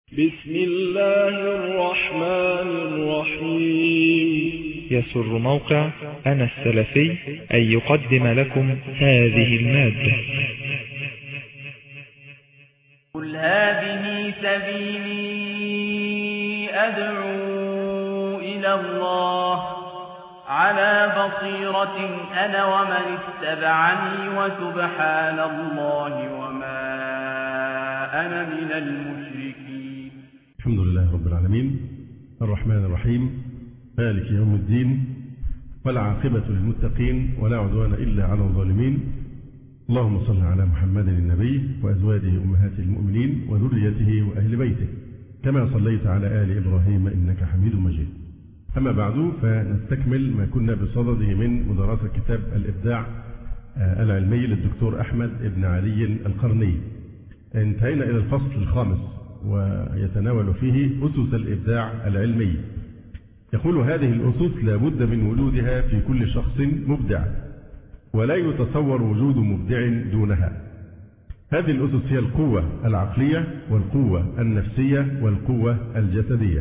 بسم الله الرحمن الرحيم. يسر موقع أنا السلفي أن يقدم لكم هذه المادة. قل هذه سبيلي أدعو إلى الله على بصيرة أنا ومن اتبعني وسبحان الله وما أنا من المشركين. الحمد لله رب العالمين الرحمن الرحيم مالك يوم الدين والعاقبة للمتقين ولا عدوان إلا على الظالمين. اللهم صل على محمد النبي وأزواجه أمهات المؤمنين وذريته وأهل بيته كما صليت على آل إبراهيم إنك حميد مجيد. أما بعد فنستكمل ما كنا بصدده من مدرسة كتاب الإبداع العلمي للدكتور أحمد بن علي القرني. انتهينا إلى الفصل الخامس ويتناول فيه أسس الإبداع العلمي. يقول هذه الأسس لا بد من وجودها في كل شخص مبدع ولا يتصور وجود مبدع دونها. هذه الأسس هي القوة العقلية والقوة النفسية والقوة الجسدية.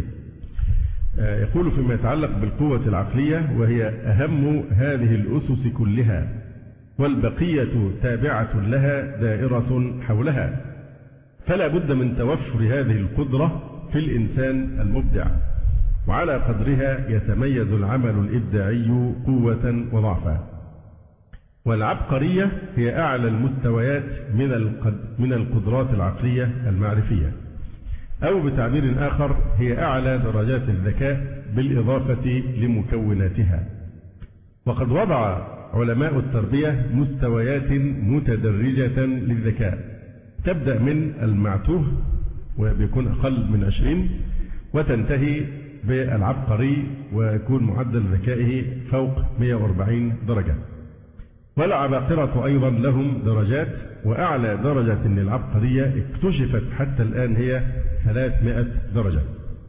يقول فيما يتعلق بالقوة العقلية وهي أهم هذه الأسس كلها والبقية تابعة لها دائرة حولها، فلا بد من توفر هذه القدرة في الإنسان المبدع، وعلى قدرها يتميز العمل الإبداعي قوة وضعفا. والعبقرية هي أعلى المستويات من القدرات العقلية المعرفية، أو بتعبير آخر هي أعلى درجات الذكاء بالإضافة لمكوناتها. وقد وضع علماء التربية مستويات متدرجة للذكاء، تبدأ من المعتوه وبيكون أقل من 20 وتنتهي بالعبقري ويكون معدل ذكائه فوق 140 درجة. والعباقرة أيضا لهم درجات، وأعلى درجة للعبقرية اكتشفت حتى الآن هي 300 درجة.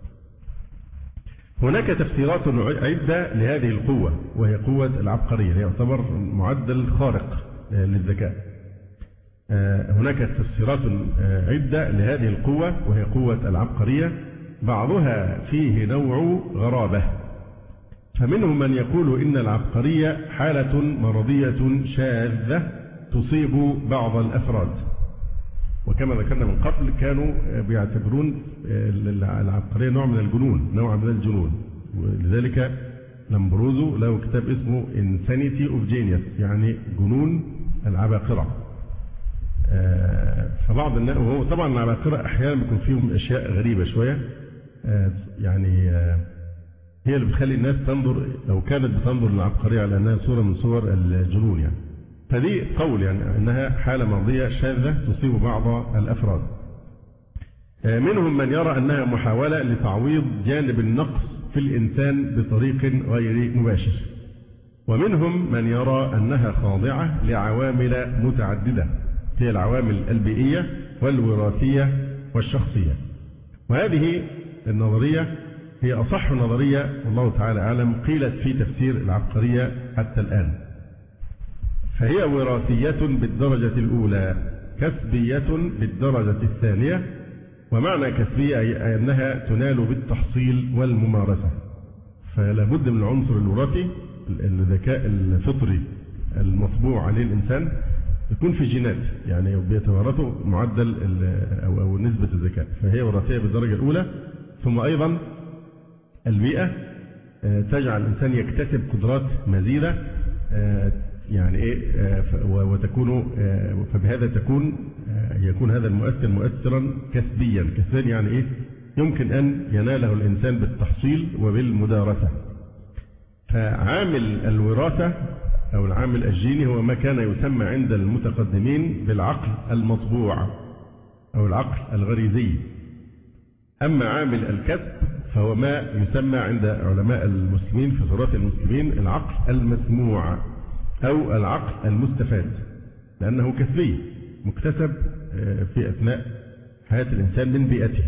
هناك تفسيرات عدة لهذه القوة وهي قوة العبقرية، يعتبر معدل خارق للذكاء. هناك تفسيرات عدة لهذه القوة وهي قوة العبقرية، بعضها فيه نوع غرابة، فمنهم من يقول إن العبقرية حالة مرضية شاذة تصيب بعض الأفراد، وكما ذكرنا من قبل كانوا بيعتبرون العبقرية نوع من الجنون، ولذلك لامبروزو له كتاب اسمه Insanity of Genius، يعني جنون العباقرة. فبعض الناس، وهو طبعا العباقرة أحيانا بيكون فيهم أشياء غريبة شوية، يعني هي اللي بتخلي الناس تنظر، لو كانت بتنظر للعبقرية على أنها صورة من صور الجنون يعني. فدي قول يعني أنها حالة مرضية شاذة تصيب بعض الأفراد. منهم من يرى أنها محاولة لتعويض جانب النقص في الإنسان بطريق غير مباشر، ومنهم من يرى أنها خاضعة لعوامل متعددة، هي العوامل البيئية والوراثية والشخصية. وهذه النظرية هي أصح نظرية والله تعالى أعلم قيلت في تفسير العبقرية حتى الآن. فهي وراثية بالدرجة الأولى، كسبية بالدرجة الثانية. ومعنى كسبية أي أنها تنال بالتحصيل والممارسة، فلا بد من العنصر الوراثي، الذكاء الفطري المطبوع عليه الإنسان يكون في جينات، يعني بيتوارثوا معدل أو نسبة الذكاء، فهي وراثية بالدرجة الأولى. ثم أيضا البيئة تجعل الإنسان يكتسب قدرات مزيدة، يعني إيه، وتكون فبهذا يكون هذا المؤثر مؤثرا كسبيا. يعني إيه؟ يمكن أن يناله الإنسان بالتحصيل وبالمدارسة. فعامل الوراثة أو العامل الجيني هو ما كان يسمى عند المتقدمين بالعقل المطبوع أو العقل الغريزي. أما عامل الكسب فهو ما يسمى عند علماء المسلمين في تراث المسلمين العقل المسموع أو العقل المستفاد، لأنه كسبي مكتسب في أثناء حياة الإنسان من بيئته.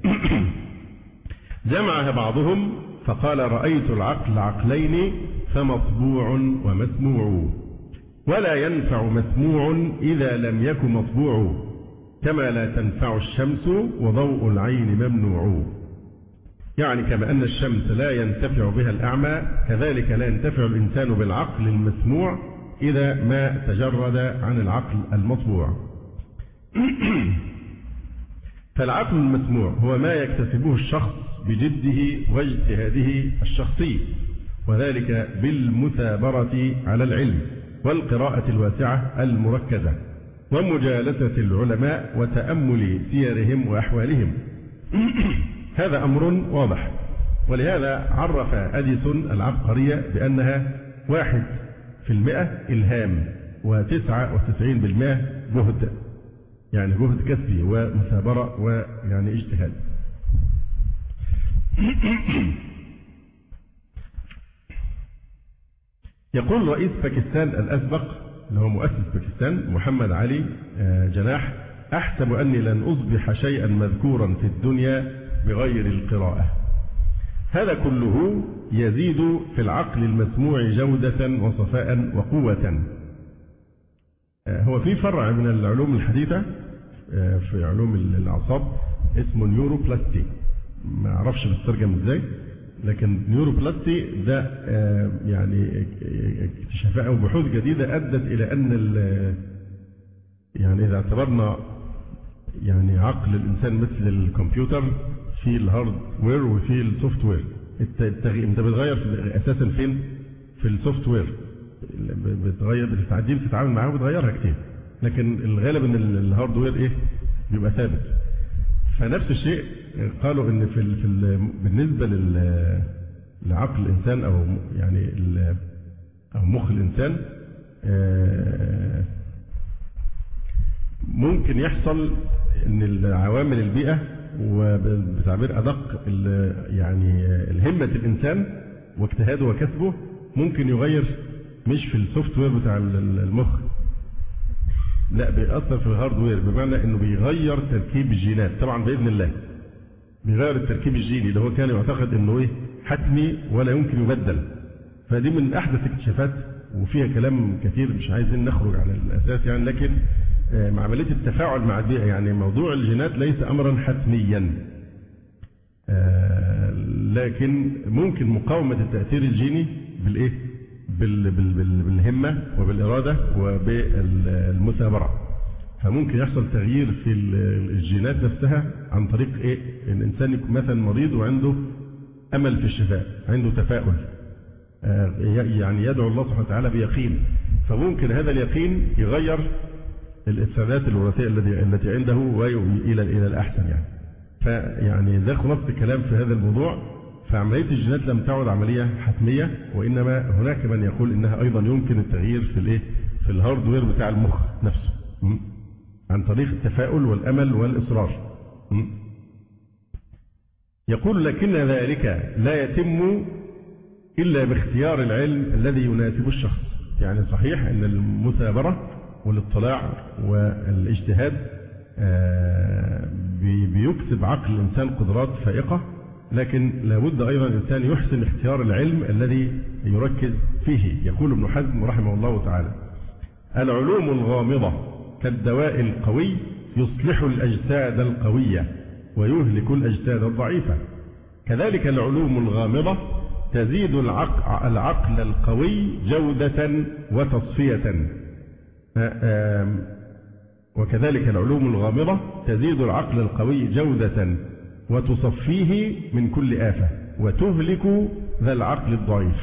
جمعها بعضهم فقال رأيت العقل عقلين فمطبوع ومسموع، ولا ينفع مسموع إذا لم يكن مطبوع، كما لا تنفع الشمس وضوء العين ممنوع. يعني كما أن الشمس لا ينتفع بها الأعمى كذلك لا ينتفع الإنسان بالعقل المسموع إذا ما تجرد عن العقل المطبوع. فالعقل المسموع هو ما يكتسبه الشخص بجده واجتهاده الشخصي، وذلك بالمثابرة على العلم والقراءة الواسعة المركزة ومجالسة العلماء وتأمل سيرهم وأحوالهم. هذا أمر واضح، ولهذا عرف أديسون العبقرية بأنها 1% إلهام و99% جهد، يعني جهد كسبي ومثابرة ويعني اجتهاد. يقول رئيس باكستان الأسبق اللي هو مؤسس باكستان محمد علي جناح: أحسب أني لن أصبح شيئا مذكورا في الدنيا بغير القراءة. هذا كله يزيد في العقل المسموع جودة وصفاء وقوة. هو في فرع من العلوم الحديثة في علوم الأعصاب اسمه نيوروبلاستي، ما أعرفش بتترجم إزاي، لكن نيوروبلاستي ده يعني اكتشافات أو بحوث جديدة أدت إلى أن يعني إذا اعتبرنا يعني عقل الإنسان مثل الكمبيوتر، في الهاردوير وفي السوفت وير. أنت بتغير أساسا فين؟ في السوفت وير، بتغير بتتعامل معاه وبتغيرها كتير، لكن الغالب ان الهاردوير ايه؟ بيبقى ثابت. فنفس الشيء قالوا ان في بالنسبه لعقل الانسان او يعني او مخ الانسان ممكن يحصل ان العوامل البيئه وبتعبير ادق يعني الهمه الانسان واجتهاده وكسبه ممكن يغير مش في السوفت وير بتاع المخ، لا بيأثر في الهاردوير، بمعنى انه بيغير تركيب الجينات. طبعا باذن الله بيغير التركيب الجيني اللي هو كان يعتقد انه ايه حتمي ولا يمكن يبدل. فدي من احدث اكتشافات وفيها كلام كثير مش عايزين نخرج عن الاساس يعني، لكن مع عمليه التفاعل مع البيئه يعني موضوع الجينات ليس امرا حتميا، لكن ممكن مقاومه التاثير الجيني بالايه؟ بالهمة وبالإرادة وبالمثابرة. فممكن يحصل تغيير في الجينات نفسها عن طريق إيه؟ الإنسان يكون مثلا مريض وعنده أمل في الشفاء، عنده تفاؤل، يعني يدعو الله سبحانه وتعالى بيقين، فممكن هذا اليقين يغير الإفسادات الوراثية التي عنده وإلى الأحسن يعني. فيعني ده خلاصة الكلام في هذا الموضوع. فعملية الجينات لم تعد عملية حتمية، وإنما هناك من يقول إنها أيضا يمكن التغيير في الإيه؟ في الهاردوير بتاع المخ نفسه عن طريق التفاؤل والأمل والإصرار. يقول لكن ذلك لا يتم إلا باختيار العلم الذي يناسب الشخص. يعني صحيح أن المثابرة والاطلاع والاجتهاد بيكسب عقل الإنسان قدرات فائقة، لكن لابد أيضا الإنسان يحسن اختيار العلم الذي يركز فيه. يقول ابن حزم رحمه الله تعالى: العلوم الغامضة كالدواء القوي يصلح الأجساد القوية ويهلك الأجساد الضعيفة، كذلك العلوم الغامضة تزيد العقل القوي جودة وتصفية، وكذلك العلوم الغامضة تزيد العقل القوي جودة وتصفيه من كل آفة وتهلك ذا العقل الضعيف.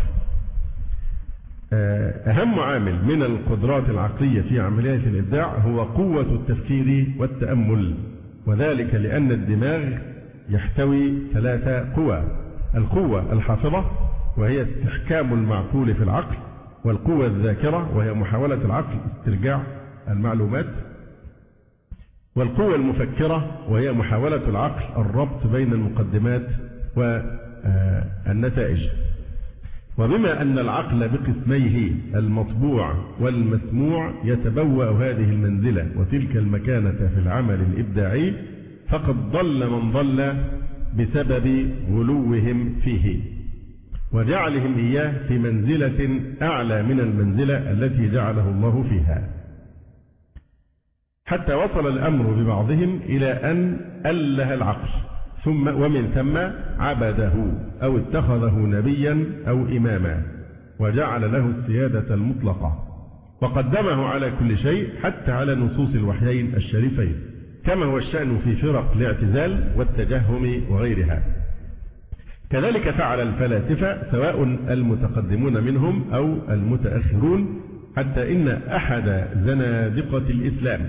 أهم عامل من القدرات العقلية في عملية الإبداع هو قوة التفكير والتأمل، وذلك لأن الدماغ يحتوي 3 قوى: القوة الحافظة وهي استحكام المعقول في العقل، والقوة الذاكرة وهي محاولة العقل استرجاع المعلومات، والقوة المفكرة وهي محاولة العقل الربط بين المقدمات والنتائج. وبما أن العقل بقسميه المطبوع والمسموع يتبوأ هذه المنزلة وتلك المكانة في العمل الإبداعي، فقد ضل من ضل بسبب غلوهم فيه وجعلهم إياه في منزلة أعلى من المنزلة التي جعله الله فيها. حتى وصل الأمر ببعضهم إلى أن أله العقل ومن ثم عبده أو اتخذه نبيا أو إماما وجعل له السيادة المطلقة وقدمه على كل شيء حتى على نصوص الوحيين الشريفين، كما هو الشأن في فرق الاعتزال والتجهم وغيرها. كذلك فعل الفلاسفة سواء المتقدمون منهم أو المتأخرون، حتى إن أحد زنادقة الإسلام،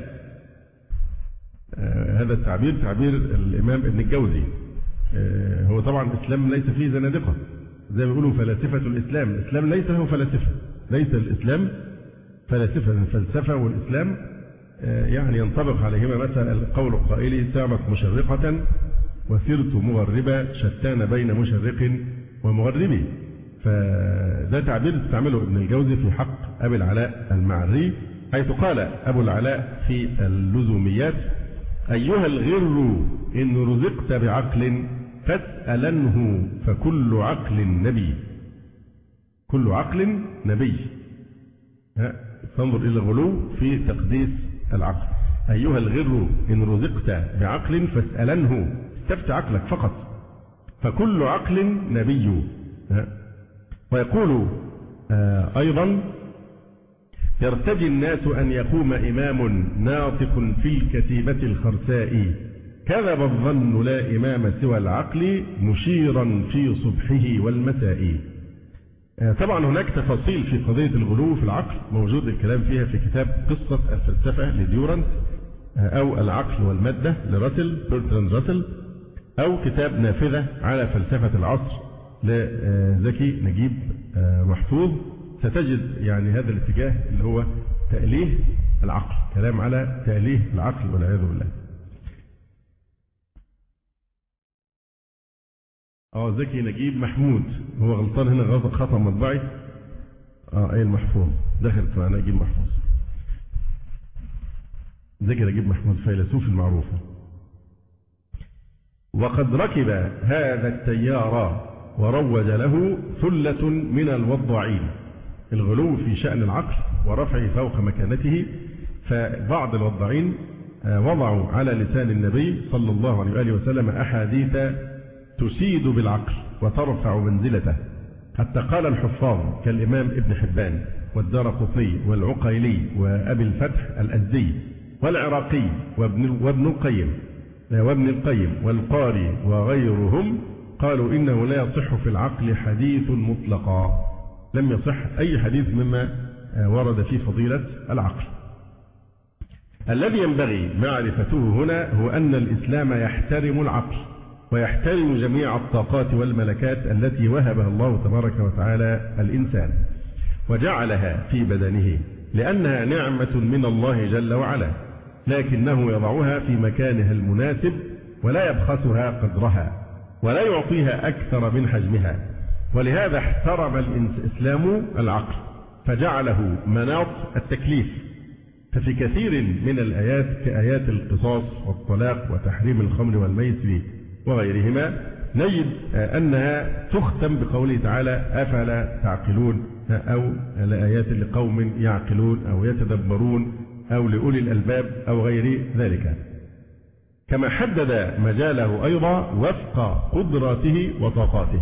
هذا التعبير تعبير الإمام ابن الجوزي، هو طبعا الإسلام ليس فيه زنادقة زي ما بيقولوا فلاسفة الإسلام ليس له فلاسفة، ليس الإسلام فلاسفة. الفلسفة والإسلام يعني ينطبق عليهما مثلا القول القائل سامت مشرقة وسرت مغربة شتان بين مشرق ومغرب. فده تعبير استعمله ابن الجوزي في حق أبي العلاء المعري، حيث قال أبو العلاء في اللزوميات: أيها الغر إن رزقت بعقل فاسألنه فكل عقل نبي. كل عقل نبي. تنظر إلى الغلو في تقديس العقل. أيها الغر إن رزقت بعقل فاسألنه، استفت عقلك فقط، فكل عقل نبي. ويقول أيضا: يرتجي الناس أن يقوم إمام ناطق في الكتيبة الخرساء، كذب الظن لا إمام سوى العقل مشيرا في صبحه والمساء. طبعا هناك تفاصيل في قضية الغلو في العقل موجود الكلام فيها في كتاب قصة الفلسفة لديورانت، أو العقل والمادة لراسل برتراند راسل، أو كتاب نافذة على فلسفة العصر لزكي نجيب محفوظ. ستجد يعني هذا الاتجاه اللي هو تأليه العقل، كلام على تأليه العقل والعياذ بالله. زكي نجيب محمود، هو غلطان هنا، خطأ مطبعي. أي المحفوظ دخلت مع نجيب محفوظ. زكي نجيب محمود فيلسوف المعروف. وقد ركب هذا التيار وروج له ثلة من الوضاعين، الغلو في شأن العقل ورفعه فوق مكانته. فبعض الوضاعين وضعوا على لسان النبي صلى الله عليه وآله وسلم أحاديث تسيد بالعقل وترفع منزلته، حتى قال الحفاظ كالإمام ابن حبان والدارقطني والعقيلي وأبي الفتح الأزدي والعراقي وابن القيم والقاري وغيرهم، قالوا إنه لا يصح في العقل حديث مطلقا، لم يصح أي حديث مما ورد في فضيلة العقل. الذي ينبغي معرفته هنا هو أن الإسلام يحترم العقل ويحترم جميع الطاقات والملكات التي وهبها الله تبارك وتعالى الإنسان وجعلها في بدنه، لأنها نعمة من الله جل وعلا، لكنه يضعها في مكانها المناسب ولا يبخسها قدرها ولا يعطيها أكثر من حجمها. ولهذا احترم الإسلام العقل فجعله مناط التكليف. ففي كثير من الآيات كآيات القصاص والطلاق وتحريم الخمر والميسر وغيرهما نجد أنها تختم بقوله تعالى: أفلا تعقلون، أو لآيات لقوم يعقلون أو يتدبرون أو لأولي الألباب أو غير ذلك. كما حدد مجاله أيضا وفق قدراته وطاقاته،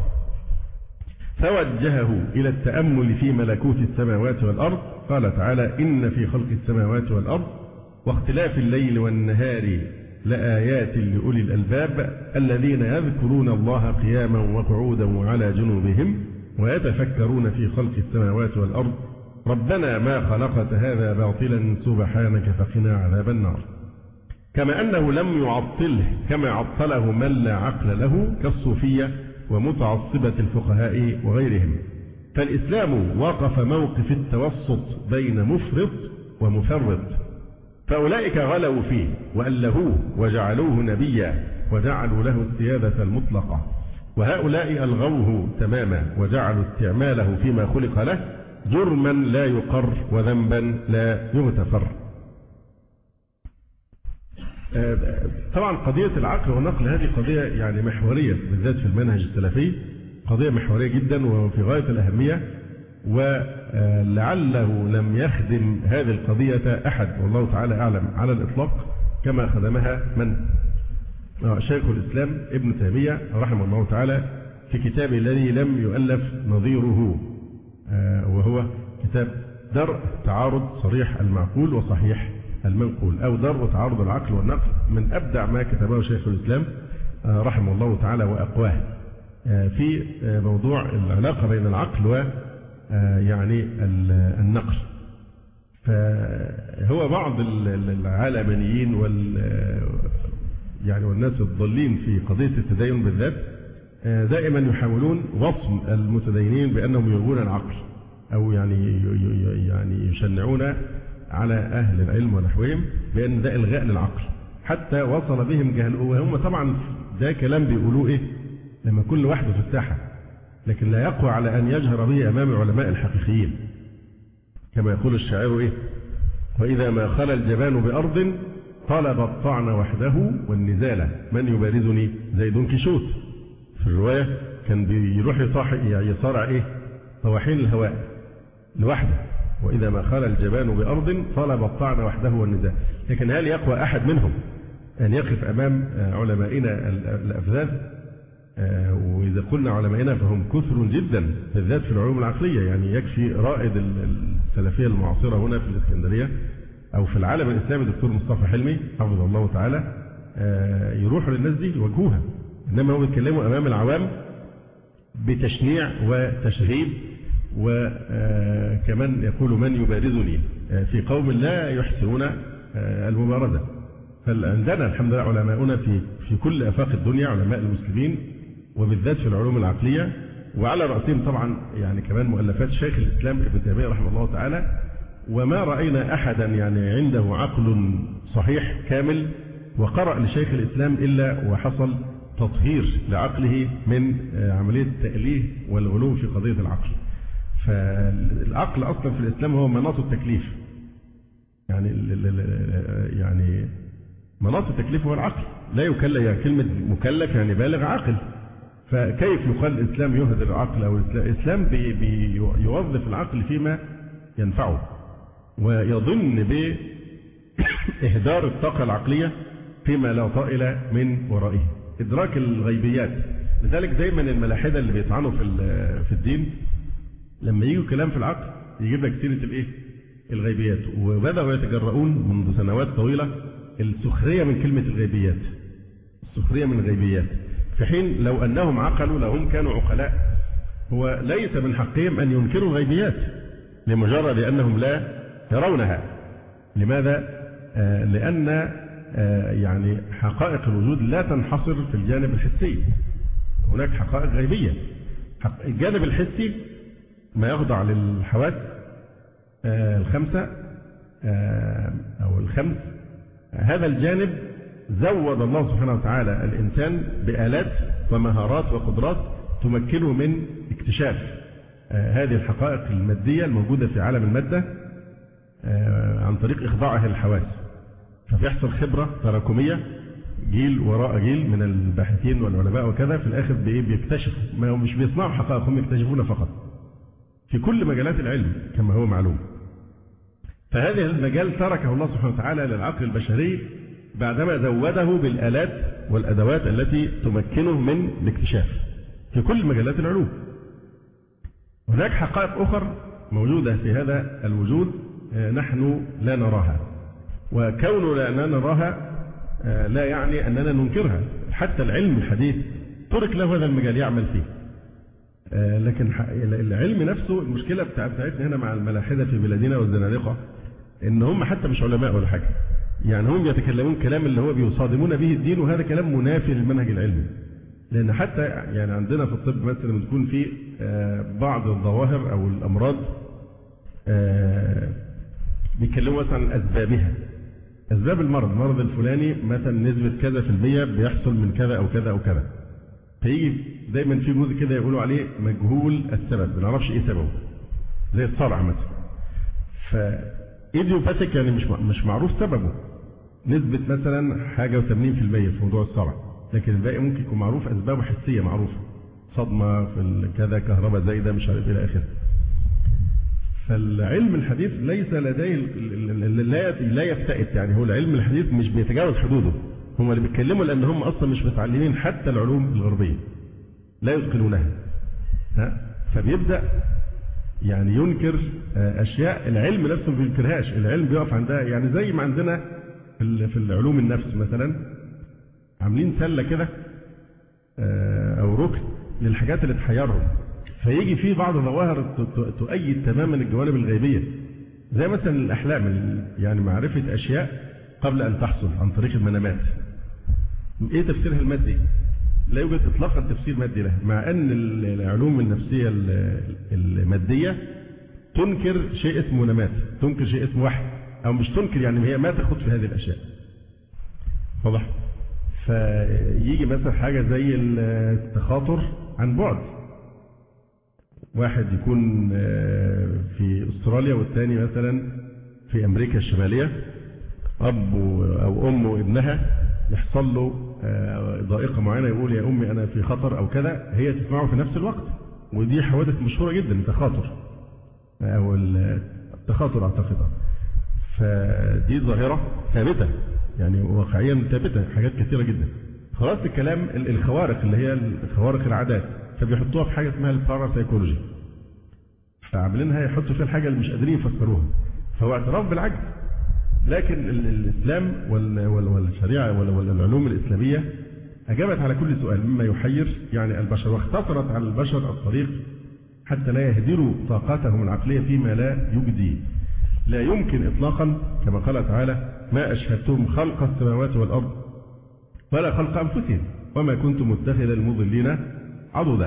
فوجهه إلى التأمل في ملكوت السماوات والأرض. قال تعالى: إن في خلق السماوات والأرض واختلاف الليل والنهار لآيات لأولي الألباب الذين يذكرون الله قياما وقعودا وعلى جنوبهم ويتفكرون في خلق السماوات والأرض ربنا ما خلقت هذا باطلا سبحانك فقنا عذاب النار. كما أنه لم يعطله كما عطله من لا عقل له كالصوفية ومتعصبة الفقهاء وغيرهم. فالإسلام وقف موقف التوسط بين مفرط ومفرط، فأولئك غلوا فيه وألهوه وجعلوه نبيا وجعلوا له السيادة المطلقة، وهؤلاء ألغوه تماما وجعلوا استعماله فيما خلق له جرما لا يقر وذنبا لا يغتفر. طبعا قضية العقل والنقل هذه قضية يعني محورية بالذات في المنهج السلفي، قضية محورية جدا وفي غاية الأهمية. ولعله لم يخدم هذه القضية أحد والله تعالى أعلم على الإطلاق كما خدمها من؟ شيخ الإسلام ابن تيمية رحمه الله تعالى في كتابه الذي لم يؤلف نظيره، وهو كتاب درء تعارض صريح المعقول وصحيح المنقول، أو درء تعارض العقل والنقل، من أبدع ما كتبه شيخ الإسلام رحمه الله تعالى وأقواه في موضوع العلاقة بين العقل و يعني النقل. فهو بعض العلمانيين يعني والناس الضالين في قضية التدين بالذات دائما يحاولون وصم المتدينين بأنهم يلغون العقل، أو يعني يشنعون على أهل العلم ونحوهم بأن ده إلغاء للعقل، حتى وصل بهم جهل. وهم طبعا ده كلام بيقولوه إيه لما كل واحد في الساحة، لكن لا يقوى على أن يجهر به أمام علماء الحقيقيين، كما يقول الشاعر إيه: وإذا ما خلى الجبان بأرض طلب الطعن وحده والنزالة من يبارزني زي دون كيشوت. في الرواية كان بيروح يصارع إيه طواحين الهواء لوحده، وإذا ما خلى الجبان بأرض طلب الطعن وحده والنزالة. لكن هل يقوى أحد منهم أن يقف أمام علمائنا الأفذاذ؟ وإذا قلنا علمائنا فهم كثر جدا بالذات في العلوم العقلية. يعني يكفي رائد السلفية المعاصرة هنا في الإسكندرية أو في العالم الإسلامي دكتور مصطفى حلمي حفظه الله تعالى يروحوا للناس دي يواجهوها، إنما هم يتكلموا أمام العوام بتشنيع وتشغيب، وكمان يقول من يبارزني في قوم لا يحسنون المبارزة. فعندنا الحمد لله علماؤنا في كل آفاق الدنيا، علماء المسلمين وبالذات في العلوم العقلية، وعلى رأسهم طبعا يعني كمان مؤلفات شيخ الإسلام ابن تيمية رحمه الله تعالى. وما رأينا أحدا يعني عنده عقل صحيح كامل وقرأ لشيخ الإسلام إلا وحصل تطهير لعقله من عملية التأليه والغلو في قضية العقل. فالعقل أصلا في الإسلام هو مناط التكليف، يعني مناط التكليف هو العقل، لا يكلف، يعني كلمة مكلف يعني بالغ عاقل. فكيف يقال الإسلام يهدر العقل؟ أو الإسلام يوظف العقل فيما ينفعه، ويظن بإهدار الطاقة العقلية فيما لا طائل من ورائه، إدراك الغيبيات. لذلك دايما الملاحدة اللي بيطعنوا في الدين لما يجوا كلام في العقل يجيب لك سيرة الإيه؟ الغيبيات. وبدأوا يتجرؤون منذ سنوات طويلة السخرية من كلمة الغيبيات، السخرية من الغيبيات، في حين لو أنهم عقلوا، لو هم كانوا عقلاء، هو ليس من حقهم أن ينكروا الغيبيات لمجرد أنهم لا يرونها. لماذا؟ لأن يعني حقائق الوجود لا تنحصر في الجانب الحسي، هناك حقائق غيبية. الجانب الحسي ما يخضع للحواس الخمسة أو الخمس، هذا الجانب زود الله سبحانه وتعالى الإنسان بآلات ومهارات وقدرات تمكنه من اكتشاف هذه الحقائق المادية الموجودة في عالم المادة عن طريق إخضاعها للحواس. فبيحصل خبرة تراكمية جيل وراء جيل من الباحثين والعلماء وكذا، في الآخر بيكتشفوا، ما هم مش بيصنعوا حقائق، هم يكتشفون فقط في كل مجالات العلم كما هو معلوم. فهذا المجال تركه الله سبحانه وتعالى للعقل البشري بعدما زوده بالآلات والأدوات التي تمكنه من الاكتشاف في كل مجالات العلوم. هناك حقائق أخرى موجودة في هذا الوجود نحن لا نراها، وكون لا نراها لا يعني أننا ننكرها. حتى العلم الحديث ترك له هذا المجال يعمل فيه، لكن العلم نفسه، المشكلة بتاعتنا هنا مع الملاحدة في بلادنا والزنادقة إن هم حتى مش علماء ولا حاجة، يعني هم يتكلمون كلام اللي هو بيصادمون به الدين، وهذا كلام منافي للمنهج العلمي. لأن حتى يعني عندنا في الطب مثلا بتكون في بعض الظواهر أو الأمراض بيتكلموا مثلا عن أسبابها، أسباب المرض الفلاني مثلا نسبة كذا في المية بيحصل من كذا أو كذا أو كذا، فيجي دايما في جزء كده يقولوا عليه مجهول السبب، ما نعرفش إيه سببه، زي الصرع مثلا. فإيديوباثيك يعني مش معروف سببه، نسبة مثلا حاجة و80% في موضوع الصرع، لكن الباقي ممكن يكون معروف أسبابه حسية معروفة، صدمة في كذا، كهرباء زايدة، مش عارف إلى آخره. فالعلم الحديث ليس لديه لا يفتئت، يعني هو العلم الحديث مش بيتجاوز حدوده. هم اللي بيتكلموا لأن هم أصلا مش متعلمين حتى العلوم الغربية، لا يتقنونها. فبيبدأ يعني ينكر أشياء العلم نفسه ما بينكرهاش، العلم بيقف عندها. يعني زي ما عندنا في العلوم النفس مثلا عاملين سلة كده أو ركن للحاجات اللي تحيرهم، فيجي فيه بعض الظواهر تؤيد تماما الجوانب الغيبية، زي مثلا الأحلام، يعني معرفة أشياء قبل أن تحصل عن طريق المنامات. إيه تفسيرها المادي؟ لا يوجد إطلاقا تفسير مادي له، مع أن العلوم النفسية المادية تنكر شيء اسمه منامات، تنكر شيء اسمه وحي، أو مش تنكر يعني هي ما تاخد في هذه الأشياء. واضح؟ فيجي مثلا حاجة زي التخاطر عن بعد، واحد يكون في أستراليا والثاني مثلا في أمريكا الشمالية، أب أو أم وابنها يحصل له ضائقة معينة، يقول يا أمي أنا في خطر أو كذا، هي تسمعه في نفس الوقت. ودي حوادث مشهورة جدا، التخاطر أو التخاطر أعتقد. فدي ظاهرة ثابتة، يعني واقعيا ثابتة، حاجات كثيرة جدا. خلاص الكلام الخوارق اللي هي خوارق العادات، فبيحطوها في حاجة اسمها الباراسايكولوجي، فعاملينها يحطوا فيها الحاجة اللي مش قادرين يفسروها، فهو اعتراف بالعجز. لكن الإسلام والشريعة والعلوم الإسلامية أجابت على كل سؤال مما يحير يعني البشر، واختصرت على البشر الطريق حتى لا يهدروا طاقتهم العقلية فيما لا يجدي. لا يمكن إطلاقا كما قال تعالى: ما أشهدتم خلق السماوات والأرض ولا خلق أنفسهم وما كنتم متخذ المضلين عضدا.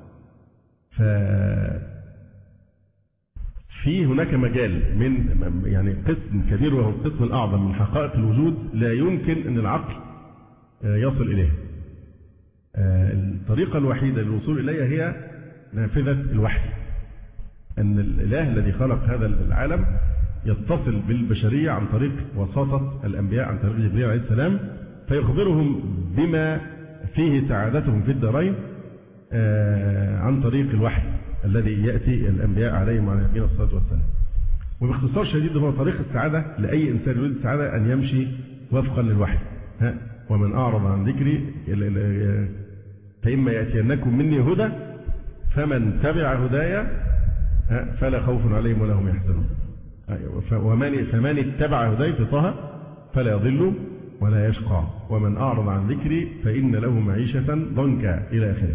في هناك مجال من يعني قسم كبير، وهو القسم الأعظم من حقائق الوجود، لا يمكن أن العقل يصل إليه. الطريقة الوحيدة للوصول إليها هي نافذة الوحي، أن الإله الذي خلق هذا العالم يتصل بالبشرية عن طريق وساطة الأنبياء، عن طريق جبريل عليه السلام، فيخبرهم بما فيه سعادتهم في الدارين عن طريق الوحي الذي يأتي الأنبياء عليهم وعلى نبينا الصلاة والسلام. وباختصار شديد هو طريق السعادة لأي إنسان يريد السعادة أن يمشي وفقا للوحي. ومن أعرض عن ذكري فإما يأتينكم مني هدى فمن تبع هدايا فلا خوف عليهم ولا هم يحزنون. فمن اتبع هداي في طه فلا يضل ولا يشقى ومن أعرض عن ذكري فإن له معيشة ضنكا إلى آخره.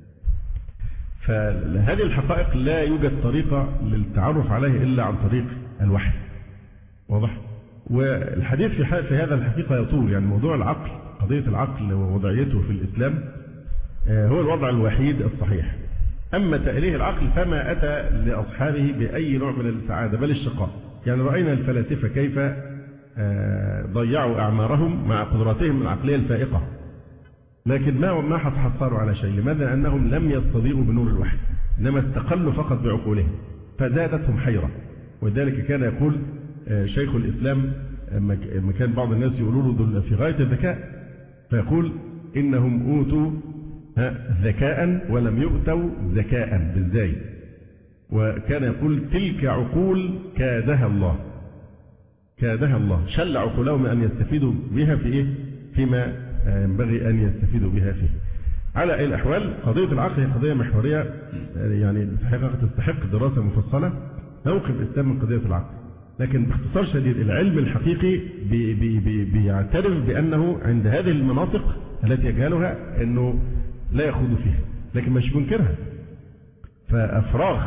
فهذه الحقائق لا يوجد طريقة للتعرف عليه إلا عن طريق الوحي. واضح؟ والحديث في هذا الحقيقة يطول، يعني موضوع العقل، قضية العقل ووضعيته في الإسلام هو الوضع الوحيد الصحيح. أما تأليه العقل فما أتى لأصحابه بأي نوع من السعادة بل الشقاء. يعني رأينا الفلاسفة كيف ضيعوا أعمارهم مع قدراتهم العقلية الفائقة، لكن ما حصلوا على شيء. لماذا؟ أنهم لم يستضيئوا بنور الوحي، إنما استقلوا فقط بعقولهم فزادتهم حيرة. ولذلك كان يقول شيخ الإسلام لما كان بعض الناس يقولوا له دول في غاية الذكاء، فيقول إنهم أوتوا ذكاء ولم يؤتوا ذكاء بالزاي. وكان يقول تلك عقول كادها الله شل عقولهم أن يستفيدوا بها في إيه؟ فيما ينبغي أن يستفيدوا بها فيه. على أي الأحوال قضية العقل هي قضية محورية، يعني تستحق دراسة مفصلة موقف الإسلام من قضية العقل. لكن باختصار شديد العلم الحقيقي بيعترف بأنه عند هذه المناطق التي يجهلها أنه لا يخوض فيها، لكن مش منكرها. فأفراغ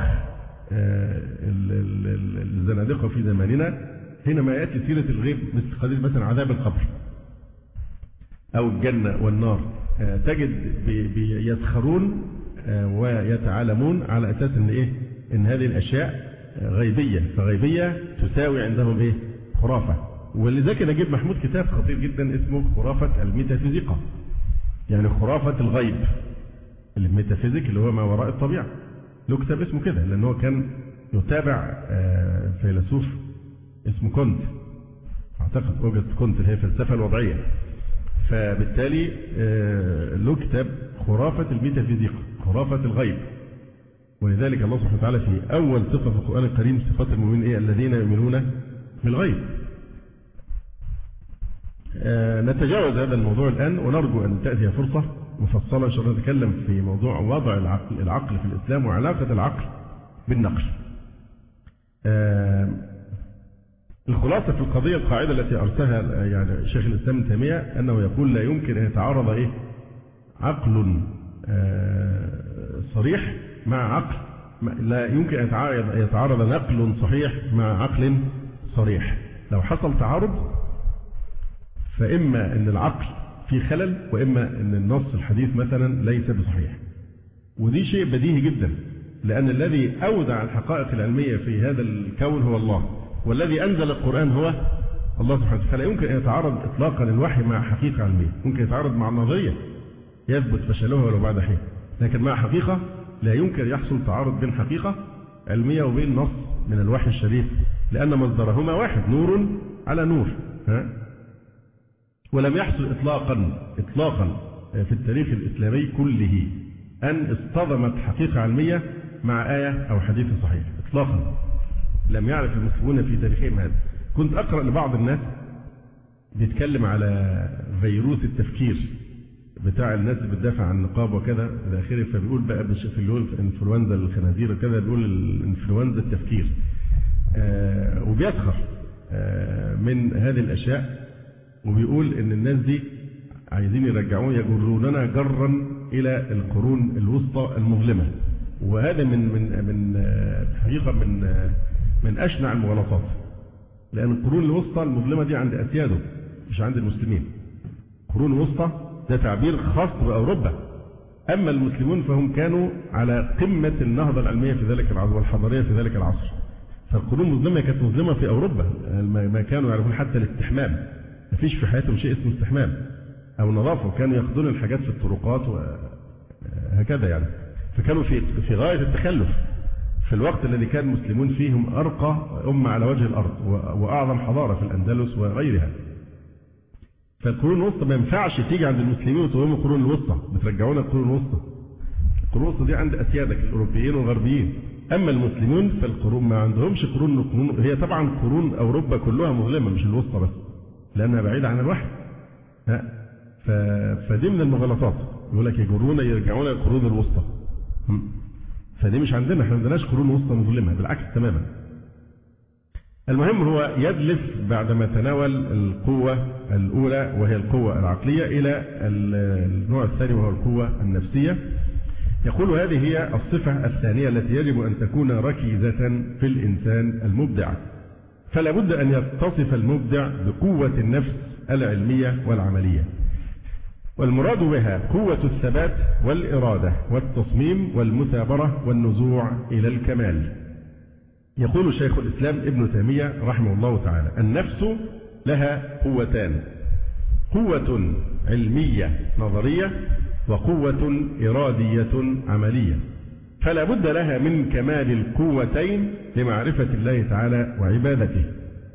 الزنادقة في زماننا حينما يأتي سيرة الغيب مثل قضية مثلا عذاب القبر أو الجنة والنار، تجد يسخرون ويتعالمون على أساس إن إيه؟ إن هذه الأشياء غيبية، فغيبية تساوي عندهم إيه؟ خرافة. ولذلك نجيب محمود كتاب خطير جدا اسمه خرافة الميتافيزيقا، يعني خرافة الغيب. الميتافيزيك اللي هو ما وراء الطبيعة، له كتاب اسمه كده لأنه هو كان يتابع فيلسوف اسمه كونت، أعتقد أوجست كونت، اللي هي الفلسفة الوضعية. فبالتالي له كتاب خرافة الميتافيزيقا، خرافة الغيب. ولذلك الله سبحانه وتعالى في أول صفة في القرآن الكريم صفات المؤمنين إيه؟ الذين يؤمنون بالغيب. نتجاوز هذا الموضوع الآن، ونرجو أن تأتي فرصة مفصلة إن شاء الله نتكلم في موضوع وضع العقل في الإسلام وعلاقة العقل بالنقل. الخلاصة في القضية القاعدة التي أرسلها يعني شيخ الإسلام ابن تيمية أنه يقول لا يمكن أن يتعارض عقل صريح مع عقل، لا يمكن أن يتعارض نقل صحيح مع عقل صريح. لو حصل تعارض فإما أن العقل في خلل، وإما أن النص الحديث مثلا ليس بصحيح. ودي شيء بديهي جدا، لأن الذي أودع الحقائق العلمية في هذا الكون هو الله، والذي أنزل القرآن هو الله سبحانه وتعالى. فلا يمكن أن يتعارض إطلاقا الوحي مع حقيقة علمية. ممكن يتعارض مع نظرية يثبت فشلها ولو بعد حين، لكن مع حقيقة لا يمكن يحصل تعارض بين حقيقة علمية وبين نص من الوحي الشريف، لأن مصدرهما واحد، نور على نور. ولم يحصل إطلاقا في التاريخ الإسلامي كله أن اصطدمت حقيقة علمية مع آية أو حديث صحيح إطلاقا. لم يعرف المسلمون في تاريخهم هذا. كنت أقرأ لبعض الناس بيتكلم على فيروس التفكير بتاع الناس اللي بتدافع عن النقاب وكذا إلى آخره، فبيقول بقى في انفلونزا الخنازير وكذا، بيقول الانفلونزا التفكير، وبيسخر من هذه الأشياء، وبيقول إن الناس دي عايزين يجروننا جرا إلى القرون الوسطى المظلمة. وهذا من حقيقة من أشنع المغالطات، لأن القرون الوسطى المظلمة دي عند أسياده مش عند المسلمين. القرون الوسطى ده تعبير خاص بأوروبا، أما المسلمون فهم كانوا على قمة النهضة العلمية في ذلك العصر والحضارية في ذلك العصر. فالقرون المظلمة كانت مظلمة في أوروبا، ما كانوا يعرفون حتى الاستحمام، ما فيش في حياتهم شيء اسمه استحمام أو نظافة، وكانوا يأخذون الحاجات في الطرقات وهكذا يعني. فكانوا في غاية التخلف في الوقت الذي كان المسلمون فيهم أرقى أمة على وجه الأرض وأعظم حضارة في الأندلس وغيرها. فالقرون الوسطى ما ينفعش تيجي عند المسلمين وتقولوا القرون الوسطى، بترجعونا القرون الوسطى. القرون الوسطى دي عند أسيادك الأوروبيين والغربيين، أما المسلمون فالقرون ما عندهمش قرون. هي طبعا قرون أوروبا كلها مظلمة مش الوسطى بس، لأنها بعيدة عن الوحي. فدي من المغالطات، يقول لك يجرونا يرجعونا القرون الوسطى. فدي مش عندنا، احنا ما عندناش قرون وسطى مظلمة، بالعكس تماما. المهم هو يدلس بعدما تناول القوة الأولى وهي القوة العقلية إلى النوع الثاني وهو القوة النفسية. يقول هذه هي الصفة الثانية التي يجب أن تكون ركيزة في الإنسان المبدع. فلا بد أن يتصف المبدع بقوة النفس العلمية والعملية، والمراد بها قوة الثبات والإرادة والتصميم والمثابرة والنزوع إلى الكمال. يقول شيخ الإسلام ابن تيمية رحمه الله تعالى: النفس لها قوتان، قوة علمية نظرية وقوة إرادية عملية، فلا بد لها من كمال القوتين لمعرفة الله تعالى وعبادته.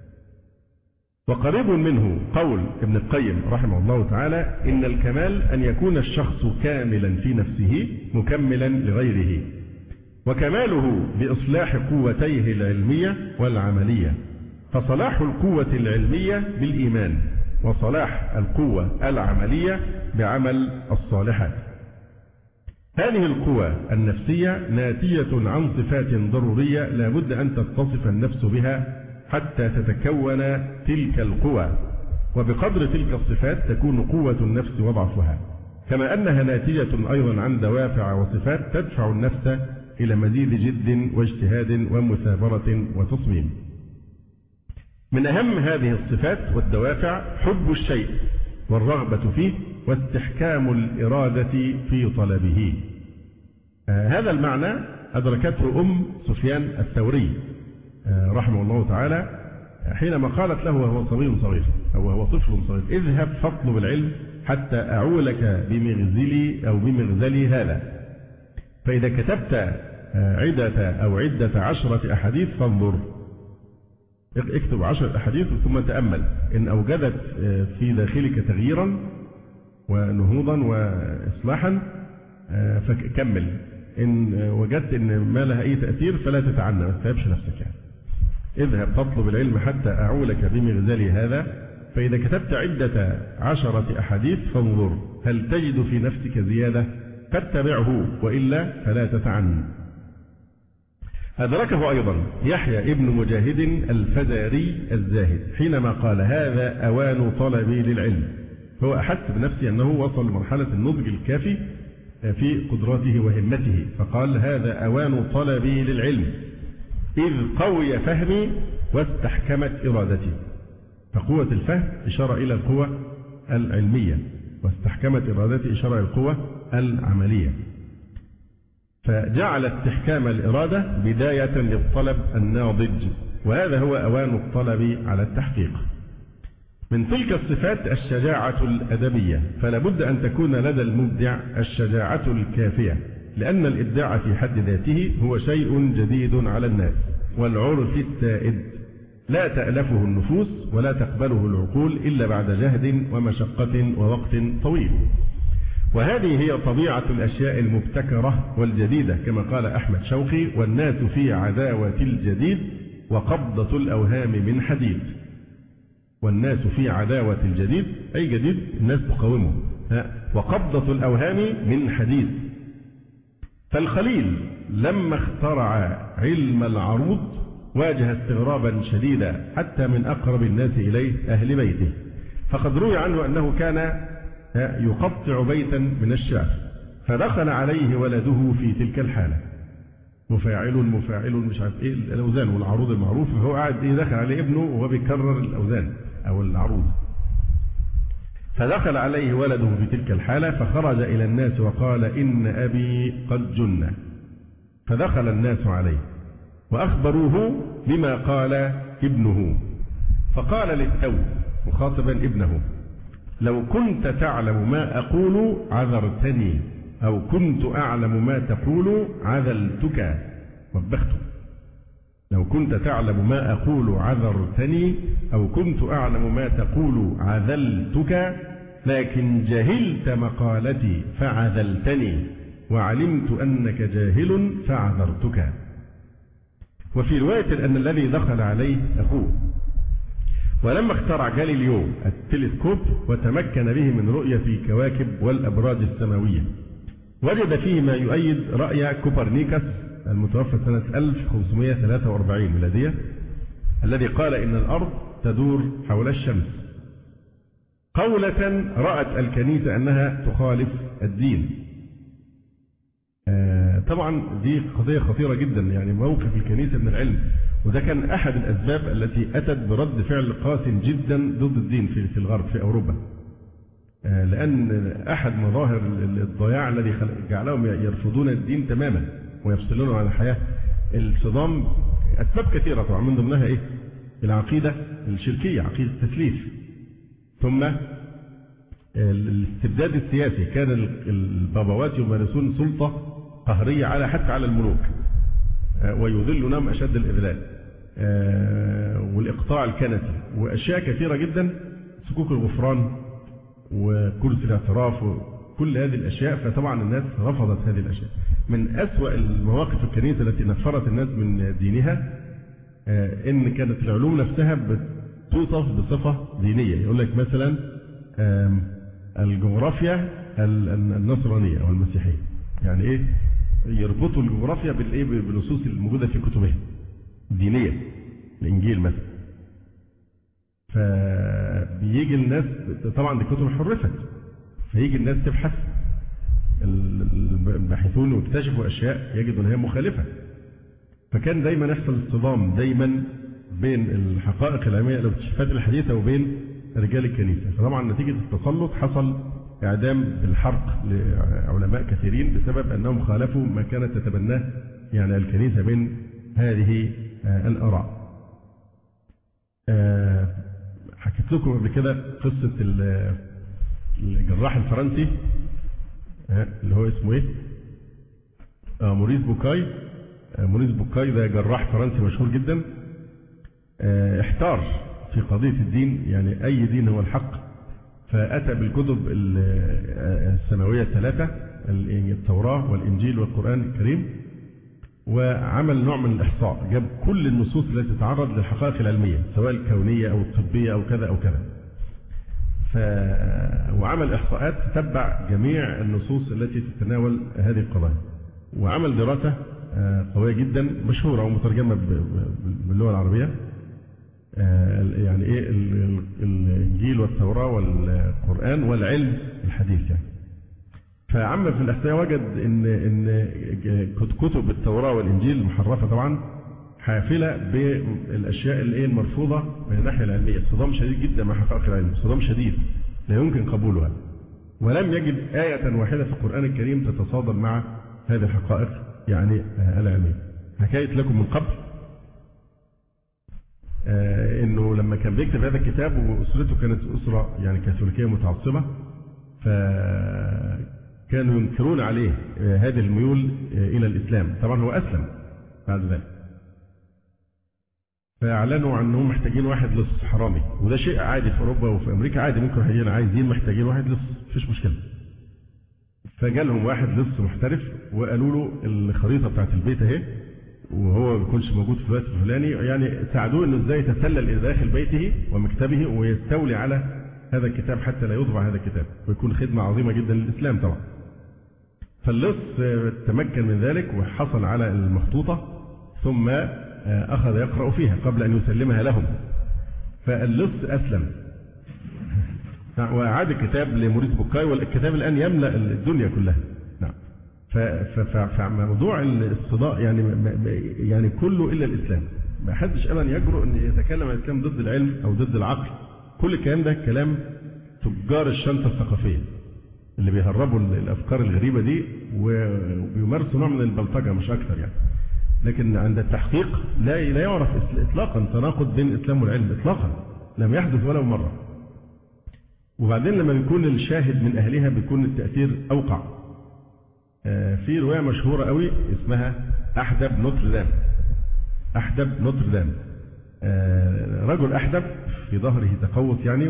وقريب منه قول ابن القيم رحمه الله تعالى: إن الكمال أن يكون الشخص كاملا في نفسه مكملا لغيره، وكماله بإصلاح قوتيه العلمية والعملية. فصلاح القوة العلمية بالإيمان، وصلاح القوة العملية بعمل الصالحات. هذه القوى النفسية ناتجة عن صفات ضرورية لا بد أن تتصف النفس بها حتى تتكون تلك القوى، وبقدر تلك الصفات تكون قوة النفس وضعفها، كما أنها ناتجة أيضا عن دوافع وصفات تدفع النفس إلى مزيد جد واجتهاد ومثابرة وتصميم. من أهم هذه الصفات والدوافع حب الشيء والرغبة فيه واستحكام الإرادة في طلبه. هذا المعنى أدركته سفيان الثوري رحمه الله تعالى حينما قالت له وهو صبي صغير أو وهو طفل صغير: اذهب فاطلب العلم حتى أعولك بمغزلي أو بمغزلي هذا، فإذا كتبت عدة 10 أحاديث فانظر، اكتب 10 أحاديث ثم تأمل إن أوجدت في داخلك تغييرا ونهوضا وإصلاحا فكمل، إن وجدت إن ما لها أي تأثير فلا تتعنى، ما تتعبش نفسك يعني. اذهب تطلب العلم حتى أعولك بمغزلي هذا، فإذا كتبت عدة 10 أحاديث فانظر هل تجد في نفسك زيادة فاتبعه، وإلا فلا تتعنى. أدركه أيضا يحيى ابن مجاهد الفزاري الزاهد حينما قال هذا أوان طلبي للعلم. هو أحس بنفسه أنه وصل لمرحلة النضج الكافي في قدراته وهمته، فقال هذا أوان طلبي للعلم إذ قوي فهمي واستحكمت إرادتي. فقوة الفهم إشارة إلى القوة العلمية، واستحكمت إرادتي إشارة إلى القوة العملية. فجعل استحكام الإرادة بداية للطلب الناضج، وهذا هو أوان الطلب على التحقيق. من تلك الصفات الشجاعة الأدبية، فلا بد أن تكون لدى المبدع الشجاعة الكافية، لأن الإبداع في حد ذاته هو شيء جديد على الناس والعرف السائد لا تألفه النفوس ولا تقبله العقول إلا بعد جهد ومشقة ووقت طويل. وهذه هي طبيعة الأشياء المبتكرة والجديدة، كما قال أحمد شوقي والناس في عداوة الجديد وقبضة الأوهام من حديد. والناس في عداوة الجديد أي جديد الناس تقاومه، وقبضة الأوهام من حديد. فالخليل لما اخترع علم العروض واجه استغرابا شديدا حتى من أقرب الناس إليه أهل بيته، فقد روي عنه أنه كان يقطع بيتا من الشعر فدخل عليه ولده في تلك الحالة، مفاعل مش عارف ايه الأوزان والعروض المعروف، فهو قاعد دخل عليه ابنه وهو بيكرر الأوزان أو العروض، فدخل عليه ولده في تلك الحالة فخرج إلى الناس وقال إن أبي قد جن. فدخل الناس عليه وأخبروه بما قال ابنه، فقال للتو مخاطبا ابنه لو كنت تعلم ما أقول عذرتني أو كنت أعلم ما تقول عذلتك. وبخته لو كنت تعلم ما أقول عذرتني أو كنت أعلم ما تقول عذلتك، لكن جهلت مقالتي فعذلتني وعلمت أنك جاهل فعذرتك. وفي رواية أن الذي دخل عليه أخوه، ولما اخترع جاليليو التلسكوب وتمكن به من رؤية الكواكب والأبراج السماوية وجد فيه ما يؤيد رأي كوبرنيكوس المتوفى سنة 1543 ميلادية الذي قال إن الأرض تدور حول الشمس. قولة رأت الكنيسة أنها تخالف الدين. طبعا دي قضية خطيرة جدا، يعني موقف الكنيسة من العلم، وده كان أحد الأسباب التي أتت برد فعل قاس جدا ضد الدين في الغرب في أوروبا، لأن أحد مظاهر الضياع الذي جعلهم يرفضون الدين تماما ويفصلون عن الحياة الصدام أسباب كثيرة، طبعا من ضمنها إيه؟ العقيدة الشركية، عقيدة التثليث، ثم الاستبداد السياسي. كان البابوات يمارسون سلطة قهرية على حتى على الملوك ويذلونهم أشد الإذلال، والإقطاع الكنسي وأشياء كثيرة جدا، سكوك الغفران وكرسي الاعتراف وكل هذه الأشياء. فطبعا الناس رفضت هذه الأشياء. من أسوأ المواقف الكنيسة التي نفرت الناس من دينها إن كانت العلوم نفسها بتوصف بصفة دينية. يقول لك مثلا الجغرافيا النصرانية أو المسيحية، يعني إيه؟ يربطوا الجغرافيا بالإيه؟ بالنصوص الموجودة في كتبهم دينية، الإنجيل مثلا. فبيجي الناس، طبعا دي كتب حرفت، فيجي الناس تبحث، الباحثون واكتشفوا أشياء يجدوا أنها مخالفة. فكان دايما يحصل اصطدام دايما بين الحقائق العلمية والاكتشافات الحديثة وبين رجال الكنيسة. فطبعا نتيجة التسلط حصل إعدام بالحرق لعلماء كثيرين بسبب أنهم خالفوا ما كانت تتبناه يعني الكنيسة من هذه الآراء. حكيت لكم قبل كده قصة الجراح الفرنسي اللي هو اسمه ايه؟ موريس بوكاي. موريس بوكاي ده جراح فرنسي مشهور جدا، احتار في قضية الدين، يعني أي دين هو الحق، فأتى بالكتب السماوية الثلاثة التوراة والإنجيل والقرآن الكريم، وعمل نوع من الإحصاء، جاب كل النصوص التي تتعرض للحقائق العلمية سواء الكونية أو الطبية أو كذا أو كذا. وعمل إحصاءات تتبع جميع النصوص التي تتناول هذه القضايا، وعمل دراسة قوية جدا مشهورة ومترجمة باللغة العربية، يعني إيه الإنجيل والتوراة والقرآن والعلم الحديث يعني. فعمل في الإحصاء وجد إن كتب التوراة والإنجيل المحرفة طبعا حافلة بالأشياء المرفوضة من الناحية العلمية، صدام شديد جدا مع حقائق العلم، صدام شديد لا يمكن قبولها، ولم يجد آية واحدة في القرآن الكريم تتصادم مع هذه الحقائق يعني العلمية. حكيت لكم من قبل إنه لما كان بيكتب هذا الكتاب وأسرته كانت أسرة يعني كاثوليكية متعصبة، فكانوا ينكرون عليه هذه الميول إلى الإسلام. طبعا هو أسلم بعد ذلك، فأعلنوا عنهم محتاجين واحد لص حرامي، وده شيء عادي في أوروبا وفي أمريكا، عادي ممكن واحد عايزين محتاجين واحد لص مفيش مشكلة. فجالهم واحد لص محترف وقالوا له الخريطة بتاعت البيت اهي، وهو ما بيكونش موجود في الوقت الفلاني، يعني ساعدوه انه ازاي يتسلل الى داخل بيته ومكتبه ويستولي على هذا الكتاب حتى لا يطبع هذا الكتاب، ويكون خدمة عظيمة جدا للإسلام طبعا. فاللص تمكن من ذلك وحصل على المخطوطة، ثم أخذ يقرأ فيها قبل أن يسلمها لهم. فاللص أسلم وأعاد الكتاب لموريس بوكاي، والكتاب الآن يملأ الدنيا كلها. نعم. فموضوع الصداء يعني كله إلا الإسلام، ما حدش أبدا يجرؤ أن يتكلم عن الإسلام ضد العلم أو ضد العقل. كل الكلام ده كلام تجار الشنطة الثقافية اللي بيهربوا الأفكار الغريبة دي وبيمارسوا نوع من البلطجة مش أكثر يعني. لكن عند التحقيق لا يعرف إطلاقا تناقض بين الإسلام والعلم إطلاقا، لم يحدث ولو مرة. وبعدين لما بيكون الشاهد من أهلها بيكون التأثير أوقع. في رواية مشهورة قوي اسمها أحدب نوتردام. أحدب نوتردام، رجل أحدب في ظهره تقوس يعني،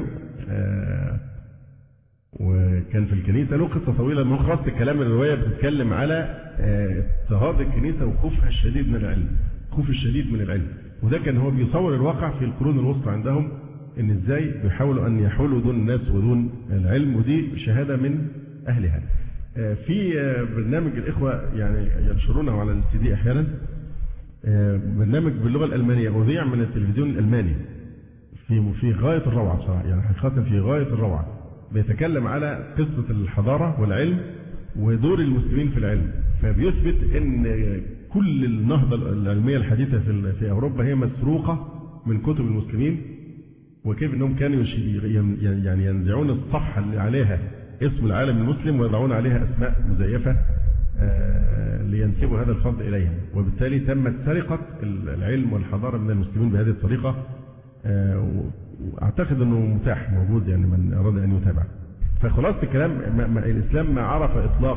وكان في الكنيسة له قصة طويلة. مخلص الكلام الرواية بتتكلم على اضطهاد الكنيسة وخوفها الشديد من العلم، خوف الشديد من العلم. وده كان هو بيصور الواقع في القرون الوسطى عندهم، ان ازاي بيحاولوا ان يحولوا دون الناس ودون العلم، ودي شهادة من اهلها. في برنامج الإخوة يعني ينشرونه على السي دي أحيانا، برنامج باللغة الألمانية أذيع من التلفزيون الألماني في غاية الروعة بصراحة، يعني حقيقة في غاية الروعة. بيتكلم على قصة الحضارة والعلم ودور المسلمين في العلم، فبيثبت ان كل النهضة العلمية الحديثة في أوروبا هي مسروقة من كتب المسلمين، وكيف انهم كانوا يعني ينزعون الصفحة اللي عليها اسم العالم المسلم ويضعون عليها أسماء مزيفة لينسبوا هذا الفضل إليهم، وبالتالي تمت سرقة العلم والحضارة من المسلمين بهذه الطريقة. وأعتقد أنه متاح موجود يعني من أراد أن يتابع. فخلاصة الكلام الإسلام ما عرف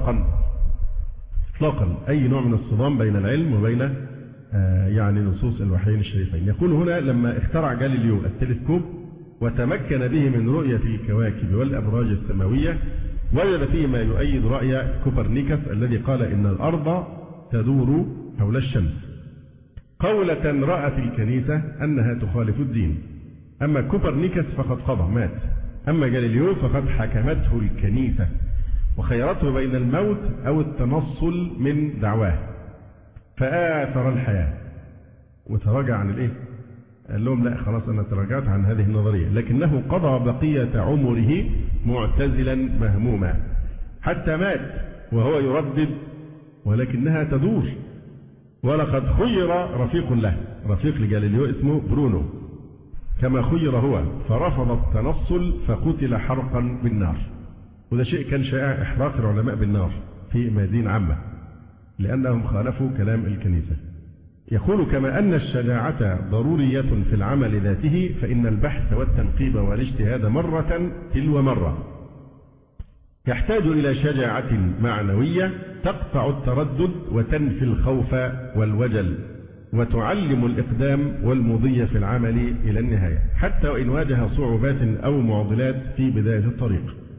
إطلاقا أي نوع من الصدام بين العلم وبين يعني نصوص الوحيين الشريفين. يقول هنا لما اخترع جاليليو التلسكوب وتمكن به من رؤية الكواكب والأبراج السماوية، وجد فيه ما يؤيد رأي كوبرنيكوس الذي قال إن الأرض تدور حول الشمس. قولة رأت الكنيسة أنها تخالف الدين. أما كوبرنيكوس فقد قضى مات، أما جاليليو فقد حكمته الكنيسة وخيرته بين الموت أو التنصل من دعواه، فآثر الحياة وتراجع عن الإيه؟ قال لهم لا خلاص أنا تراجعت عن هذه النظرية، لكنه قضى بقية عمره معتزلا مهموما حتى مات وهو يردد ولكنها تدور. ولقد خير رفيق له، رفيق لجاليليو اسمه برونو كما خير هو، فرفض التنصل فقتل حرقا بالنار. وده شيء كان شائع، إحراق العلماء بالنار في ميادين عامة لأنهم خالفوا كلام الكنيسة. يقول كما أن الشجاعة ضرورية في العمل ذاته، فإن البحث والتنقيب والاجتهاد مرة تلو مرة يحتاج إلى شجاعة معنوية تقطع التردد وتنفي الخوف والوجل وتعلم الإقدام والمضي في العمل إلى النهاية حتى وإن واجه صعوبات أو معضلات في بداية الطريق.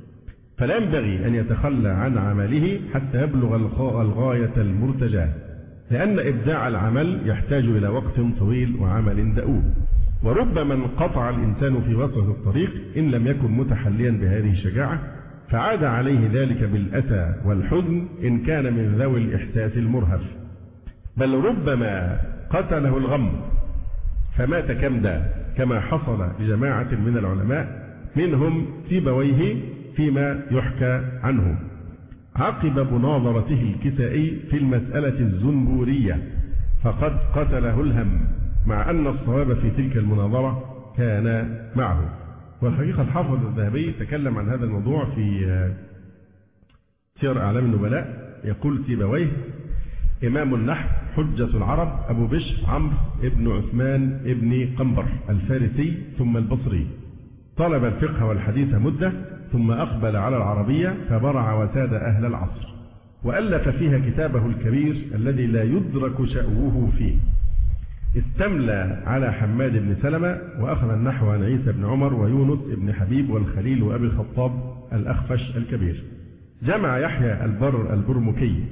فلا ينبغي أن يتخلى عن عمله حتى يبلغ الغاية المرتجاة، لأن إبداع العمل يحتاج إلى وقت طويل وعمل دؤوب. وربما انقطع الإنسان في وسط الطريق إن لم يكن متحليا بهذه الشجاعة، فعاد عليه ذلك بالأسى والحزن إن كان من ذوي الإحساس المرهف، بل ربما قتله الغم فمات كمدا، كما حصل لجماعة من العلماء منهم سيبويه فيما يحكى عنه، عقب مناظرته الكسائي في المسألة الزنبورية، فقد قتله الهم، مع أن الصواب في تلك المناظرة كان معه. والحقيقة الحافظ الذهبي تكلم عن هذا الموضوع في سير أعلام النبلاء، يقول سيبويه: إمام النحو حجة العرب أبو بشر عمرو ابن عثمان ابن قنبر الفارسي ثم البصري، طلب الفقه والحديث مدة ثم أقبل على العربية فبرع وساد أهل العصر، وألف فيها كتابه الكبير الذي لا يدرك شأوه فيه. استملى على حماد بن سلمة وأخذ النحو عن عيسى بن عمر ويونس بن حبيب والخليل وأبي الخطاب الأخفش الكبير. جمع يحيى البرمكي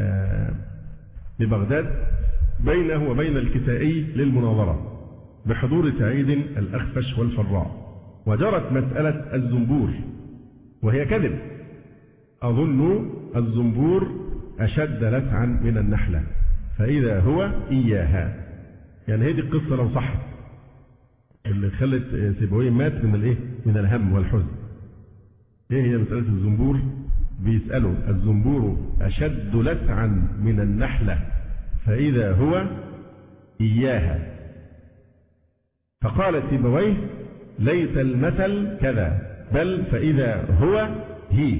ببغداد بينه وبين الكسائي للمناظرة بحضور سعيد الأخفش والفراء، وجرت مسألة الزنبور وهي كذب. أظن الزنبور أشد لسعا من النحلة فإذا هو إياها. يعني هذه القصة لو صح اللي خلت سيبويه مات من الايه؟ من الهم والحزن. ايه هي مسألة الزنبور؟ بيسألوا: الزنبور أشد لسعا من النحلة فإذا هو إياها. فقال سيبويه: ليس المثل كذا بل فإذا هو هي.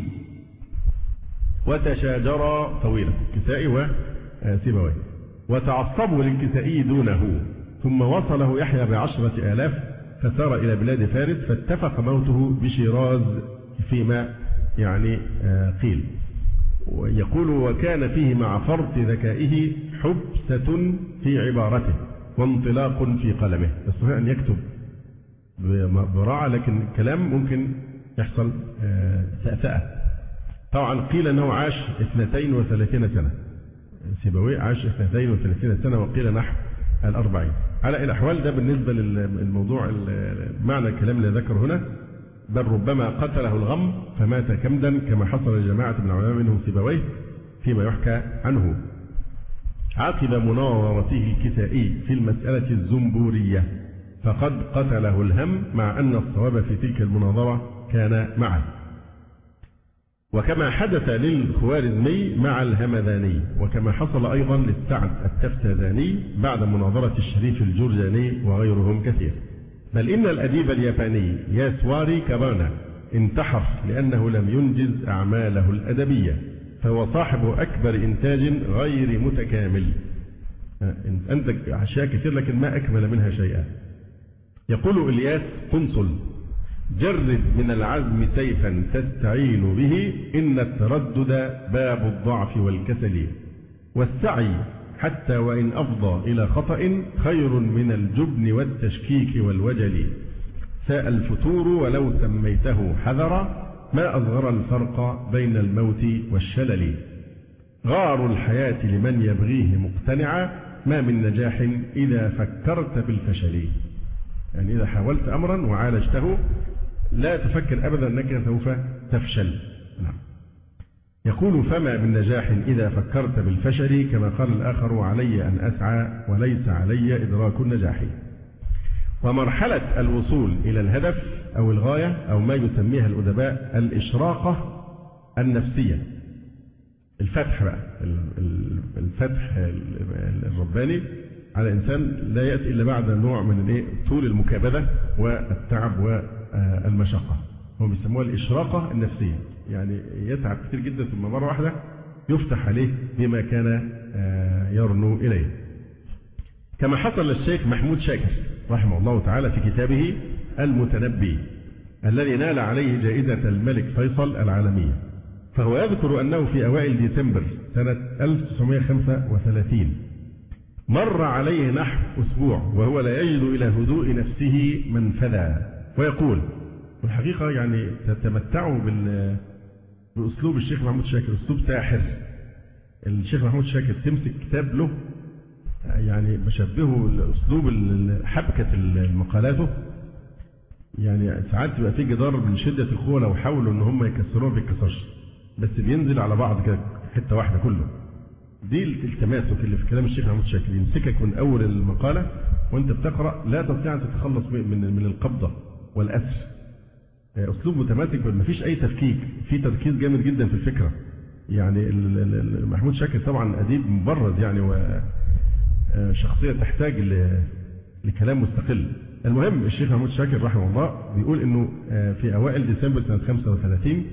وتشاجرا طويلا الكسائي وسيبويه، وتعصبوا للكسائي دونه، ثم وصله يحيى ب10,000 فسار إلى بلاد فارس، فاتفق موته بشيراز فيما يعني قيل. ويقول: وكان فيه مع فرط ذكائه حبسة في عبارته وانطلاق في قلمه. يستطيع أن يكتب براعة لكن الكلام ممكن يحصل سأسأة. طبعا قيل أنه عاش 32 سنة، سيبويه عاش 32 سنة، وقيل نحو 40. على الأحوال ده بالنسبة للموضوع معنى الكلام اللي ذكر هنا، بل ربما قتله الغم فمات كمدا كما حصل لجماعة من العلماء منهم سيبويه فيما يحكى عنه، عقب مناظرته الكسائي في المسألة الزنبورية، فقد قتله الهم مع أن الصواب في تلك المناظرة كان معه. وكما حدث للخوارزمي مع الهمذاني، وكما حصل أيضا للسعد التفتازاني بعد مناظرة الشريف الجرجاني وغيرهم كثير. بل إن الأديب الياباني ياسواري كابانا انتحر لأنه لم ينجز أعماله الأدبية، فهو صاحب أكبر إنتاج غير متكامل، أنتج أشياء كثير لكن ما أكمل منها شيئا. يقول إلياس قنصل: جرد من العزم سيفا تستعين به، إن التردد باب الضعف والكسل، والسعي حتى وإن أفضى إلى خطأ خير من الجبن والتشكيك والوجل، ساء الفتور ولو سميته حذرا، ما أصغر الفرق بين الموت والشلل، غار الحياة لمن يبغيه مقتنعا، ما من نجاح إذا فكرت بالفشل. يعني إذا حاولت أمرا وعالجته لا تفكر أبدا أنك سوف تفشل. نعم. يقول: فما من نجاح إذا فكرت بالفشل، كما قال الآخر: علي أن أسعى وليس علي إدراك النجاح. ومرحلة الوصول إلى الهدف أو الغاية أو ما يسميها الأدباء الإشراقة النفسية، الفتح بقى، الفتح الرباني على الإنسان لا يأتي إلا بعد نوع من طول المكابدة والتعب والمشقة. هم بيسموها الإشراقة النفسية، يعني يتعب كثير جدا ثم مرة واحدة يفتح عليه بما كان يرنو إليه، كما حصل للشيخ محمود شاكر رحمه الله تعالى في كتابه المتنبي الذي نال عليه جائزة الملك فيصل العالمية. فهو يذكر أنه في أوائل ديسمبر سنة 1935 مر عليه نحو أسبوع وهو لا يجد إلى هدوء نفسه منفذا، ويقول: والحقيقة يعني تتمتعوا بأسلوب الشيخ محمود شاكر، أسلوب ساحر. الشيخ محمود شاكر تمسك كتاب له يعني بشبهه الأسلوب حبكة مقالاته، يعني ساعات يبقى في جدار من شدة القوة لو حاولوا إن هم يكسروه ما بيتكسرش، بس بينزل على بعض كده حتة واحدة كله. دي التماسك اللي في كلام الشيخ محمود شاكر، يمسكك من أول المقالة وأنت بتقرأ لا تستطيع أن تتخلص من القبضة والأسر. أسلوب متماسك ما فيش أي تفكيك، في تركيز جامد جدا في الفكرة. يعني محمود شاكر طبعا أديب مبرز يعني، وشخصية تحتاج لكلام مستقل. المهم الشيخ محمود شاكر رحمه الله بيقول إنه في أوائل ديسمبر سنة 35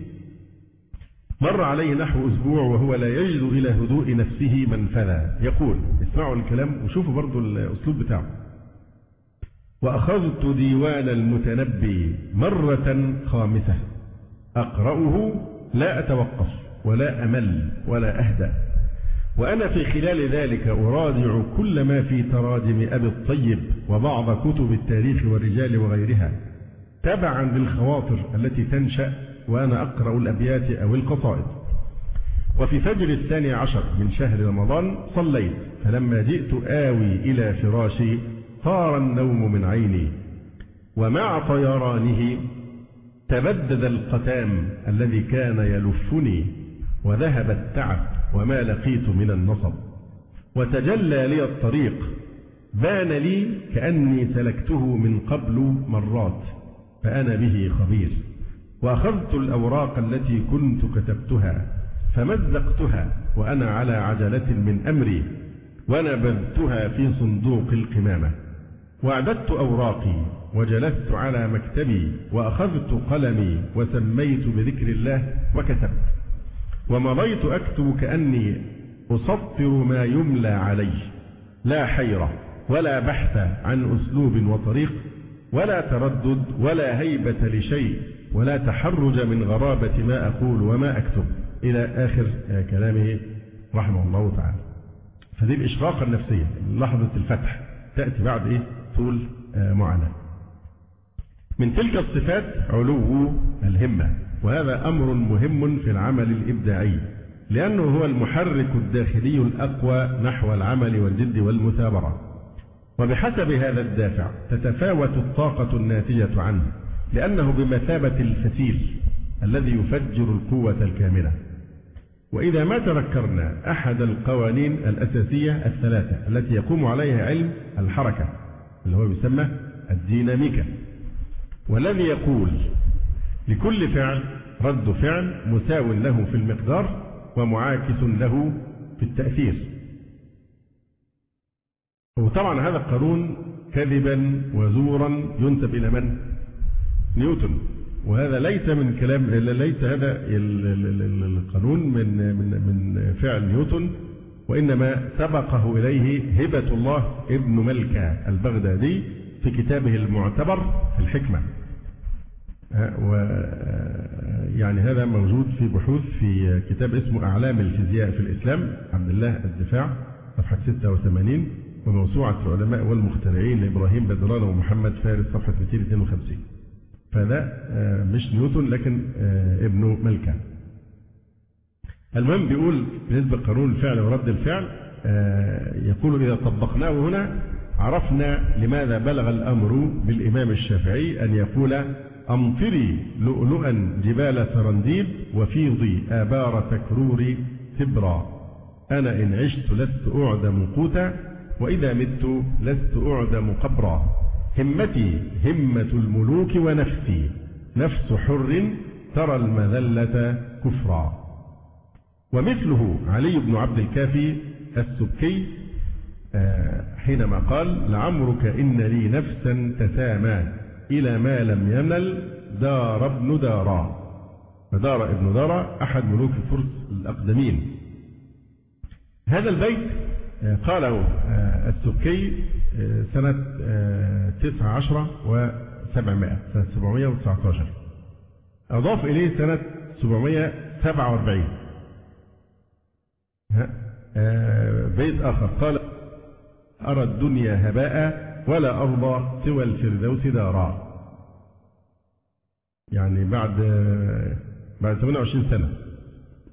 مر عليه نحو أسبوع وهو لا يجد إلى هدوء نفسه منفذا. يقول اسمعوا الكلام وشوفوا برضو الأسلوب بتاعه: وأخذت ديوان المتنبي مرة خامسة أقرأه لا أتوقف ولا أمل ولا أهدأ، وأنا في خلال ذلك أراجع كل ما في تراجم أبي الطيب وبعض كتب التاريخ والرجال وغيرها تبعا للخواطر التي تنشأ وأنا أقرأ الأبيات أو القصائد. وفي فجر 12 من شهر رمضان صليت، فلما جئت آوي إلى فراشي طار النوم من عيني، ومع طيرانه تبدد القتام الذي كان يلفني، وذهب التعب وما لقيت من النصب، وتجلى لي الطريق، بان لي كأني سلكته من قبل مرات، فأنا به خبير. وأخذت الأوراق التي كنت كتبتها فمزقتها وأنا على عجلة من أمري، ونبذتها في صندوق القمامة، وأعددت أوراقي وجلست على مكتبي، وأخذت قلمي وسميت بذكر الله وكتبت، ومضيت أكتب كأني أسطر ما يملى علي، لا حيرة ولا بحث عن أسلوب وطريق ولا تردد ولا هيبة لشيء ولا تحرج من غرابة ما أقول وما أكتب، إلى آخر كلامه رحمه الله تعالى. فدي الإشراقة النفسية، لحظة الفتح تأتي بعد طول معاناة. من تلك الصفات علو الهمة، وهذا أمر مهم في العمل الإبداعي، لأنه هو المحرك الداخلي الأقوى نحو العمل والجد والمثابرة، وبحسب هذا الدافع تتفاوت الطاقة الناتجة عنه، لأنه بمثابة الفتيل الذي يفجر القوة الكاملة. وإذا ما تذكرنا أحد القوانين الأساسية الثلاثة التي يقوم عليها علم الحركة اللي هو يسمى الديناميكا، والذي يقول لكل فعل رد فعل مساو له في المقدار ومعاكس له في التأثير. وطبعا هذا القانون كذبا وزورا ينسب إلى من؟ نيوتن. وهذا ليس من كلام، ليس هذا القانون من فعل نيوتن، وإنما سبقه إليه هبة الله ابن ملكة البغدادي في كتابه المعتبر في الحكمة. ويعني هذا موجود في بحوث في كتاب اسمه أعلام الفيزياء في الإسلام عبد الله الدفاع صفحة 86، وموسوعة العلماء والمخترعين لإبراهيم بدران ومحمد فارس صفحة 252. فده مش نيوتن لكن ابن ملكة. المهم بيقول بالنسبة لقانون الفعل ورد الفعل، يقول إذا طبقناه هنا عرفنا لماذا بلغ الأمر بالإمام الشافعي أن يقول أمطري لؤلؤا جبال سرنديب وفيضي آبار تكرور تبرا، أنا إن عشت لست أعدم قوتا وإذا مت لست أعدم قبرا، همتي همة الملوك ونفسي نفس حر ترى المذلة كفرا. ومثله علي بن عبد الكافي السبكي حينما قال لعمرك إن لي نفسا تسامى إلى ما لم ينل دار ابن دارا، فدار ابن دارا أحد ملوك الفرس الأقدمين. هذا البيت قاله السبكي سنة 19 و700 سنة 719، أضاف إليه سنة 747 بيت آخر قال أرى الدنيا هباء ولا أرضى سوى الفردوس دارا، يعني بعد 28 سنة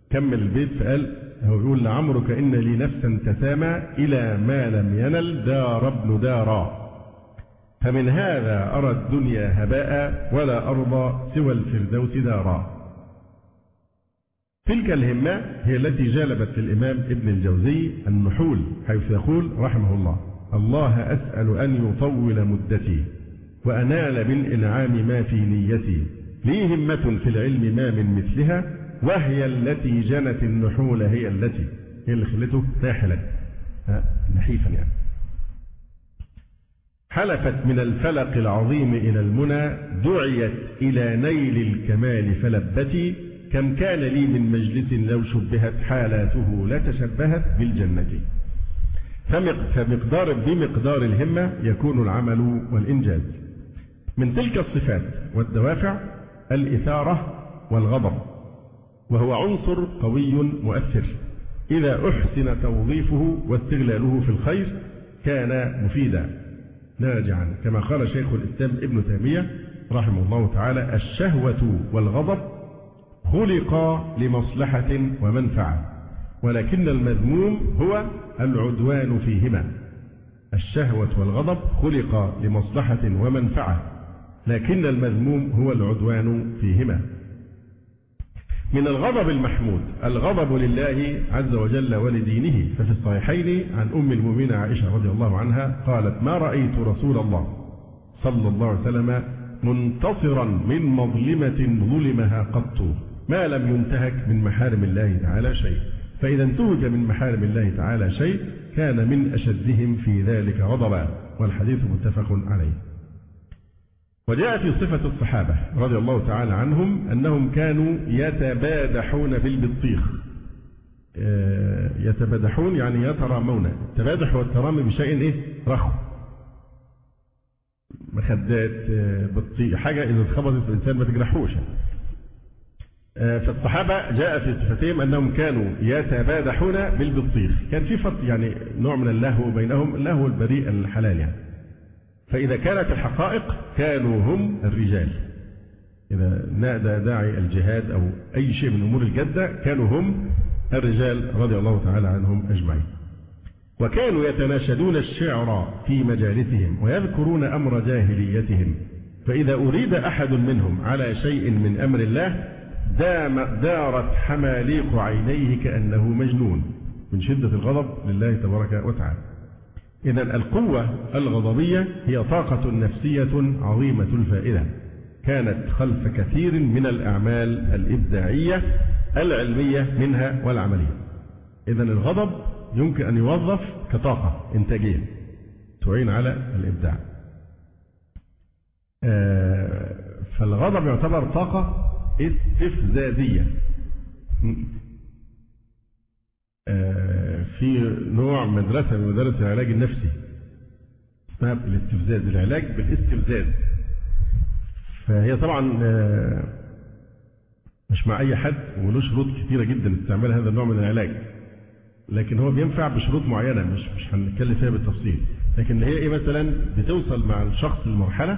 كمل البيت فقال، هو بيقول لعمرك إن لي نفسا تسامى إلى ما لم ينل دار ابن دارا، فمن هذا أرى الدنيا هباء ولا أرضى سوى الفردوس دارا. تلك الهمة هي التي جلبت للإمام ابن الجوزي النحول، حيث يقول رحمه الله: الله أسأل أن يطول مدتي وأنال بالإنعام ما في نيتي، لي همة في العلم ما من مثلها، وهي التي جنت النحول، هي اللي خلته ساحلا نحيفا يعني. حلفت من الفلق العظيم إلى المنى، دعيت إلى نيل الكمال فلبتي، كم كان لي من مجلس لو شبهت حالاته لتشبهت بالجنة. بمقدار الهمة يكون العمل والإنجاز. من تلك الصفات والدوافع الإثارة والغضب، وهو عنصر قوي مؤثر، إذا أحسن توظيفه واستغلاله في الخير كان مفيدا ناجعا، كما قال شيخ الإسلام ابن تيمية رحمه الله تعالى: الشهوة والغضب خلقا لمصلحة ومنفعة، ولكن المذموم هو العدوان فيهما. الشهوة والغضب خلقا لمصلحة ومنفعة، لكن المذموم هو العدوان فيهما. من الغضب المحمود الغضب لله عز وجل ولدينه، ففي الصحيحين عن أم المؤمنين عائشة رضي الله عنها قالت: ما رأيت رسول الله صلى الله عليه وسلم منتصرا من مظلمة ظلمها قط، ما لم ينتهك من محارم الله تعالى شيء، فإذا انتهك من محارم الله تعالى شيء كان من أشدهم في ذلك غضبا، والحديث متفق عليه. وجاء في صفة الصحابة رضي الله تعالى عنهم أنهم كانوا يتبادحون بالبطيخ. يتبادحون يعني يترامون، التبادح والترامي بشيء رخو، مخدات، بطيخ، حاجة إذا اتخبطت الإنسان ما تجرحوش. فالصحابة جاء في صفتهم أنهم كانوا يتبادحون بالبطيخ، كان في يعني نوع من اللهو بينهم، اللهو البريء الحلال يعني. فإذا كانت الحقائق كانوا هم الرجال، إذا نادى داعي الجهاد أو أي شيء من أمور الجدة كانوا هم الرجال رضي الله تعالى عنهم أجمعين. وكانوا يتناشدون الشعر في مجالسهم ويذكرون أمر جاهليتهم، فإذا أريد أحد منهم على شيء من أمر الله دارت حماليق عينيه كأنه مجنون من شدة الغضب لله تبارك وتعالى. إذا القوة الغضبية هي طاقة نفسية عظيمة الفائدة، كانت خلف كثير من الأعمال الإبداعية العلمية منها والعملية. إذا الغضب يمكن أن يوظف كطاقة إنتاجية تعين على الإبداع. فالغضب يعتبر طاقة استفزازية. في نوع مدرسة من مدارس العلاج النفسي اسمها الاستفزاز، العلاج بالاستفزاز. فهي طبعا مش مع أي حد، وله شروط كثيرة جدا استعمال هذا النوع من العلاج، لكن هو بينفع بشروط معينة مش هنتكلم فيها بالتفصيل، لكن هي مثلا بتوصل مع الشخص لمرحلة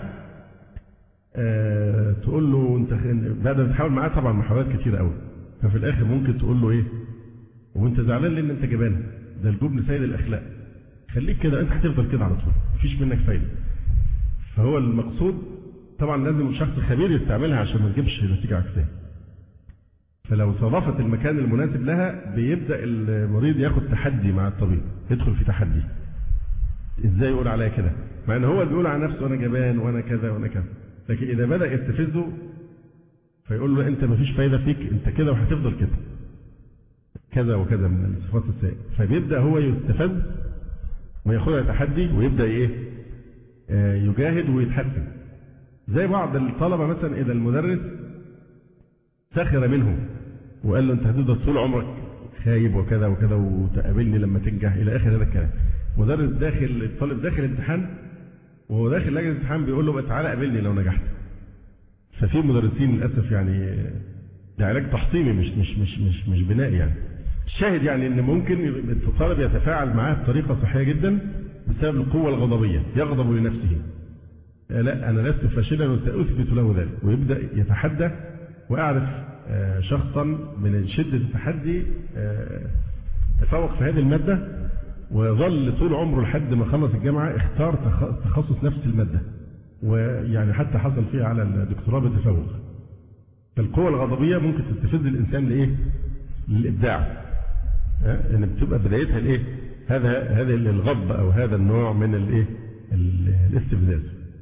تقول له انت بعد ما تحاول معاه طبعا محاولات كثيرة قوي، ففي الآخر ممكن تقول له وانت زعلان لان انت جبان، ده الجبن سيد الاخلاق، خليك كده، انت هتفضل كده على طول مفيش منك فايده. فهو المقصود طبعا لازم الشخص الخبير يستعملها عشان ما تجيبش نتيجه عكسيه. فلو صادفت المكان المناسب لها بيبدا المريض ياخد تحدي مع الطبيب، يدخل في تحدي. ازاي يقول عليا كده؟ مع ان هو بيقول على نفسه انا جبان وانا كذا وانا كذا، لكن اذا بدا يستفزه فيقول له انت مفيش فايده فيك، انت كده وهتفضل كده، كذا وكذا من الصفات السيئة. فبيبدأ هو يستفز وياخدها تحدي ويبدأ يجاهد ويتحسن. زي بعض الطلبة مثلا إذا المدرس سخر منه وقال له أنت هتفضل طول عمرك خايب وكذا وكذا وتقابلني لما تنجح إلى آخر هذا الكلام. مدرس داخل، الطالب داخل امتحان وهو داخل لجنة الامتحان بيقول له بقى تعالى قابلني لو نجحت. ففي مدرسين للأسف يعني ده علاج تحطيمي مش بنائي يعني. الشاهد يعني ان ممكن الطالب يتفاعل معاه بطريقه صحيه جدا بسبب القوه الغضبيه، يغضب لنفسه، لا انا لست فاشلا وساثبت له ذلك، ويبدا يتحدى واعرف شخصا من شدة التحدي تفوق في هذه المادة، وظل طول عمره لحد ما خلص الجامعة اختار تخصص نفس المادة، ويعني حتى حصل فيها على الدكتوراه بتفوق. فالقوة الغضبية ممكن تستفز الإنسان لإيه؟ للإبداع. إن بتبقى بدايتها الإيه؟ هذا الغضب أو هذا النوع من الإيه؟ الاستفزاز.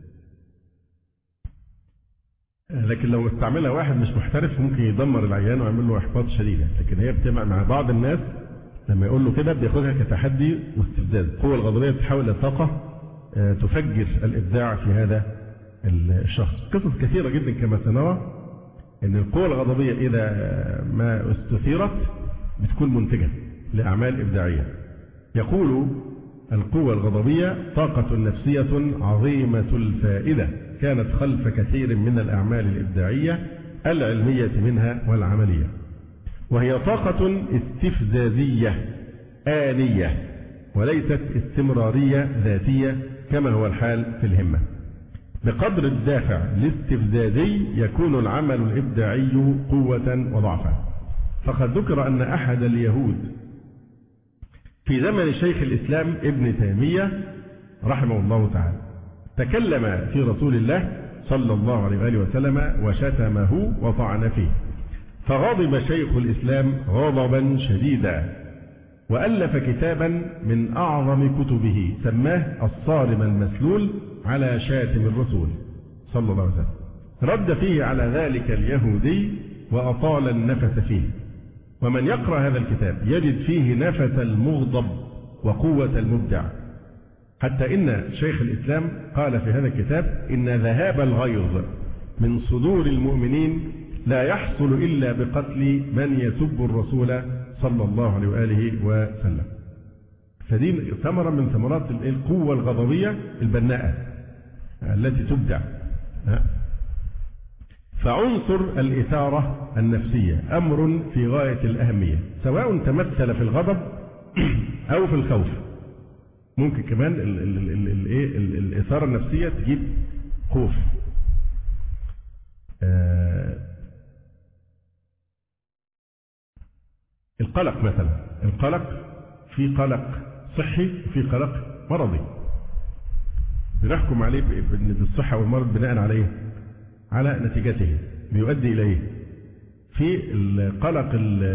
لكن لو استعملها واحد مش محترف ممكن يدمر العيان ويعمل له إحباط شديد، لكن هي بتبقى مع بعض الناس لما يقول له كده بياخدها كتحدي واستفزاز. القوة الغضبية بتحول إلى طاقة تفجر الإبداع في هذا الشخص. قصص كثيرة جدا كما سنرى إن القوة الغضبية إذا ما استثيرت بتكون منتجة لأعمال إبداعية. يقول القوة الغضبية طاقة نفسية عظيمة الفائدة كانت خلف كثير من الأعمال الإبداعية العلمية منها والعملية، وهي طاقة استفزازية آنية وليست استمرارية ذاتية كما هو الحال في الهمة. بقدر الدافع الاستفزازي يكون العمل الإبداعي قوة وضعفا. فقد ذكر أن أحد اليهود في زمن شيخ الإسلام ابن تيمية رحمه الله تعالى تكلم في رسول الله صلى الله عليه وآله وسلم وشتمه وطعن فيه، فغضب شيخ الإسلام غضبا شديدا وألف كتابا من أعظم كتبه سماه الصارم المسلول على شاتم الرسول صلى الله عليه وسلم. رد فيه على ذلك اليهودي وأطال النفس فيه. ومن يقرأ هذا الكتاب يجد فيه نفس المغضب وقوة المبدع، حتى إن شيخ الإسلام قال في هذا الكتاب إن ذهاب الغيظ من صدور المؤمنين لا يحصل إلا بقتل من يسب الرسول صلى الله عليه وآله وسلم. فدي ثمرة من ثمرات القوة الغضبية البناءة التي تبدع. فعنصر الإثارة النفسية أمر في غاية الأهمية، سواء تمثل في الغضب أو في الخوف. ممكن كمان الإثارة النفسية تجيب خوف. القلق مثلا، القلق في قلق صحي وفي قلق مرضي. بنحكم عليه بالصحة والمرض بناء عليه على نتيجته بيؤدي إليه. في القلق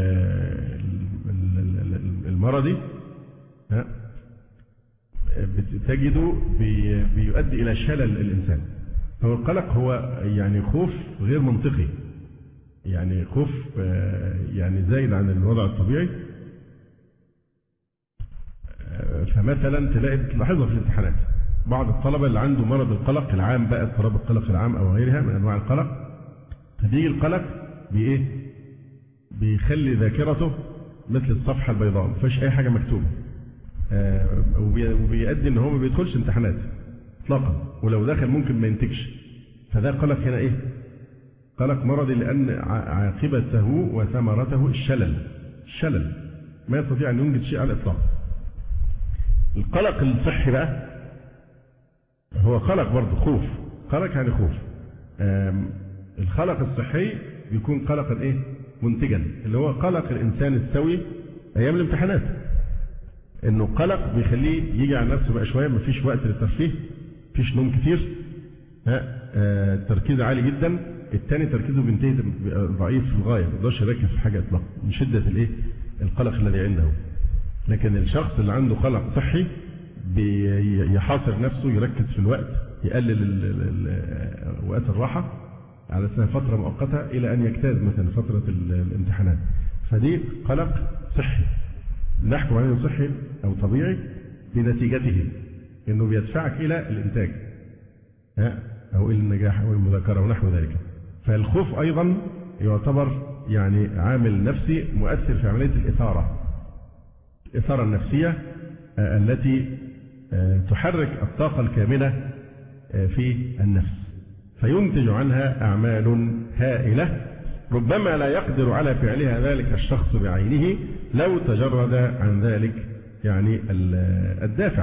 المرضي تجده بيؤدي إلى شلل الإنسان. هو القلق هو يعني خوف غير منطقي، يعني خوف يعني زايد عن الوضع الطبيعي. فمثلا تلاحظها في الامتحانات بعض الطلبة اللي عنده مرض القلق العام بقى، اضطراب القلق العام أو غيرها من أنواع القلق، فبيجي القلق بإيه؟ بيخلي ذاكرته مثل الصفحة البيضاء ما فيش أي حاجة مكتوبة، وبيؤدي إن هو ما بيدخلش امتحانات إطلاقا، ولو دخل ممكن ما ينتجش. فده قلق هنا إيه؟ قلق مرضي، لأن عاقبته وثمرته الشلل ما يستطيع أن ينجز شيء على الإطلاق. القلق الصحي بقى هو قلق برضه خوف، قلق يعني خوف. القلق الصحي بيكون قلقا ايه؟ منتجا، اللي هو قلق الانسان السوي ايام الامتحانات، انه قلق بيخليه يجي على نفسه بقى شويه، مفيش وقت للترفيه، مفيش نوم كتير، تركيزه عالي جدا. الثاني تركيزه بينتهي ضعيف في الغايه، ما يقدرش يركز في حاجه اطلاقا من شده الايه؟ القلق الذي عنده. لكن الشخص اللي عنده قلق صحي بيحاصر نفسه، يركز في الوقت، يقلل وقت الراحة على فترة مؤقتة إلى أن يجتاز مثلا فترة الامتحانات. فدي قلق صحي، نحكم عليه صحي أو طبيعي بنتيجته، إنه بيدفعك إلى الإنتاج أو إلى النجاح أو المذاكرة ونحو ذلك. فالخوف أيضا يعتبر يعني عامل نفسي مؤثر في عملية الإثارة النفسية التي تحرك الطاقة الكامنة في النفس، فينتج عنها أعمال هائلة ربما لا يقدر على فعلها ذلك الشخص بعينه لو تجرد عن ذلك يعني الدافع.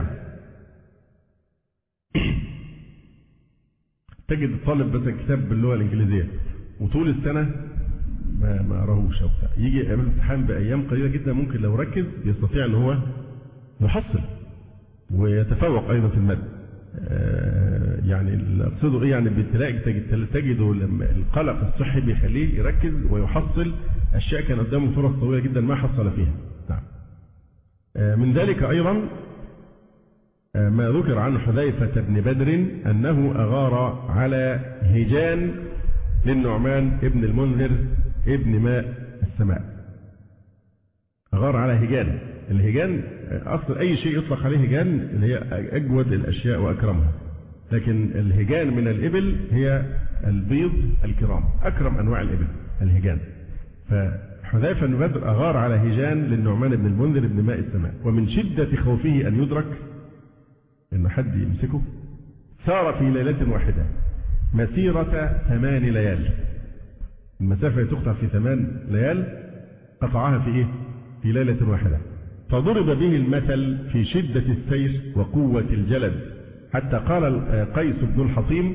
تجد الطالب مثلا كتاب باللغة الإنجليزية وطول السنة ما قراهوش أو بتاع، يجي قبل الامتحان بأيام قليلة جدا ممكن لو ركز يستطيع أن هو يحصل ويتفوق أيضا في المادة. يعني اللي أقصده إيه؟ يعني تجده لما القلق الصحي بيخليه يركز ويحصل أشياء كان قدامه فرص طويلة جدا ما حصل فيها. نعم. من ذلك أيضا ما ذكر عن حذيفة بن بدر أنه أغار على هجان للنعمان ابن المنذر ابن ماء السماء. أغار على هجان. الهجان أصل أي شيء يطلق عليه هجان اللي هي أجود الأشياء وأكرمها، لكن الهجان من الإبل هي البيض الكرام، أكرم أنواع الإبل الهجان. فحذيفة بن بدر أغار على هجان للنعمان بن المنذر ابن ماء السماء، ومن شدة خوفه أن يدرك إن حد يمسكه سار في ليلة واحدة مسيرة 8 ليال. المسافة تقطع في 8 ليال، قطعها في إيه؟ في ليلة واحدة. فضرب به المثل في شدة السير وقوة الجلد، حتى قال قيس بن الحصيم: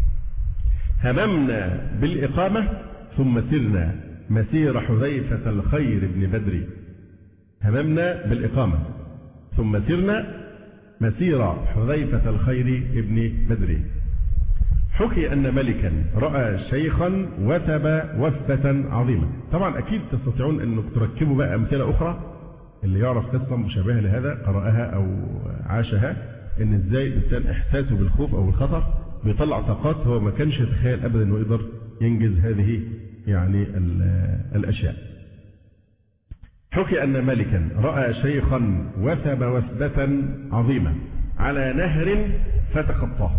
هممنا بالإقامة ثم سرنا مسير حذيفة الخير بن بدر. هممنا بالإقامة ثم سرنا مسير حذيفة الخير بن بدر. حكي أن ملكا رأى شيخا وثب وثبة عظيمة. طبعا أكيد تستطيعون أن تركبوا بقى أمثلة أخرى، اللي يعرف قصة مشابهة لهذا قرأها أو عاشها، إن إزاي الإنسان إحساسه بالخوف أو الخطر بيطلع طاقات هو ما كانش يتخيل أبدا إنه يقدر ينجز هذه يعني الأشياء. حكي أن ملكا رأى شيخا وثب وثبة عظيمة على نهر فتخطاه،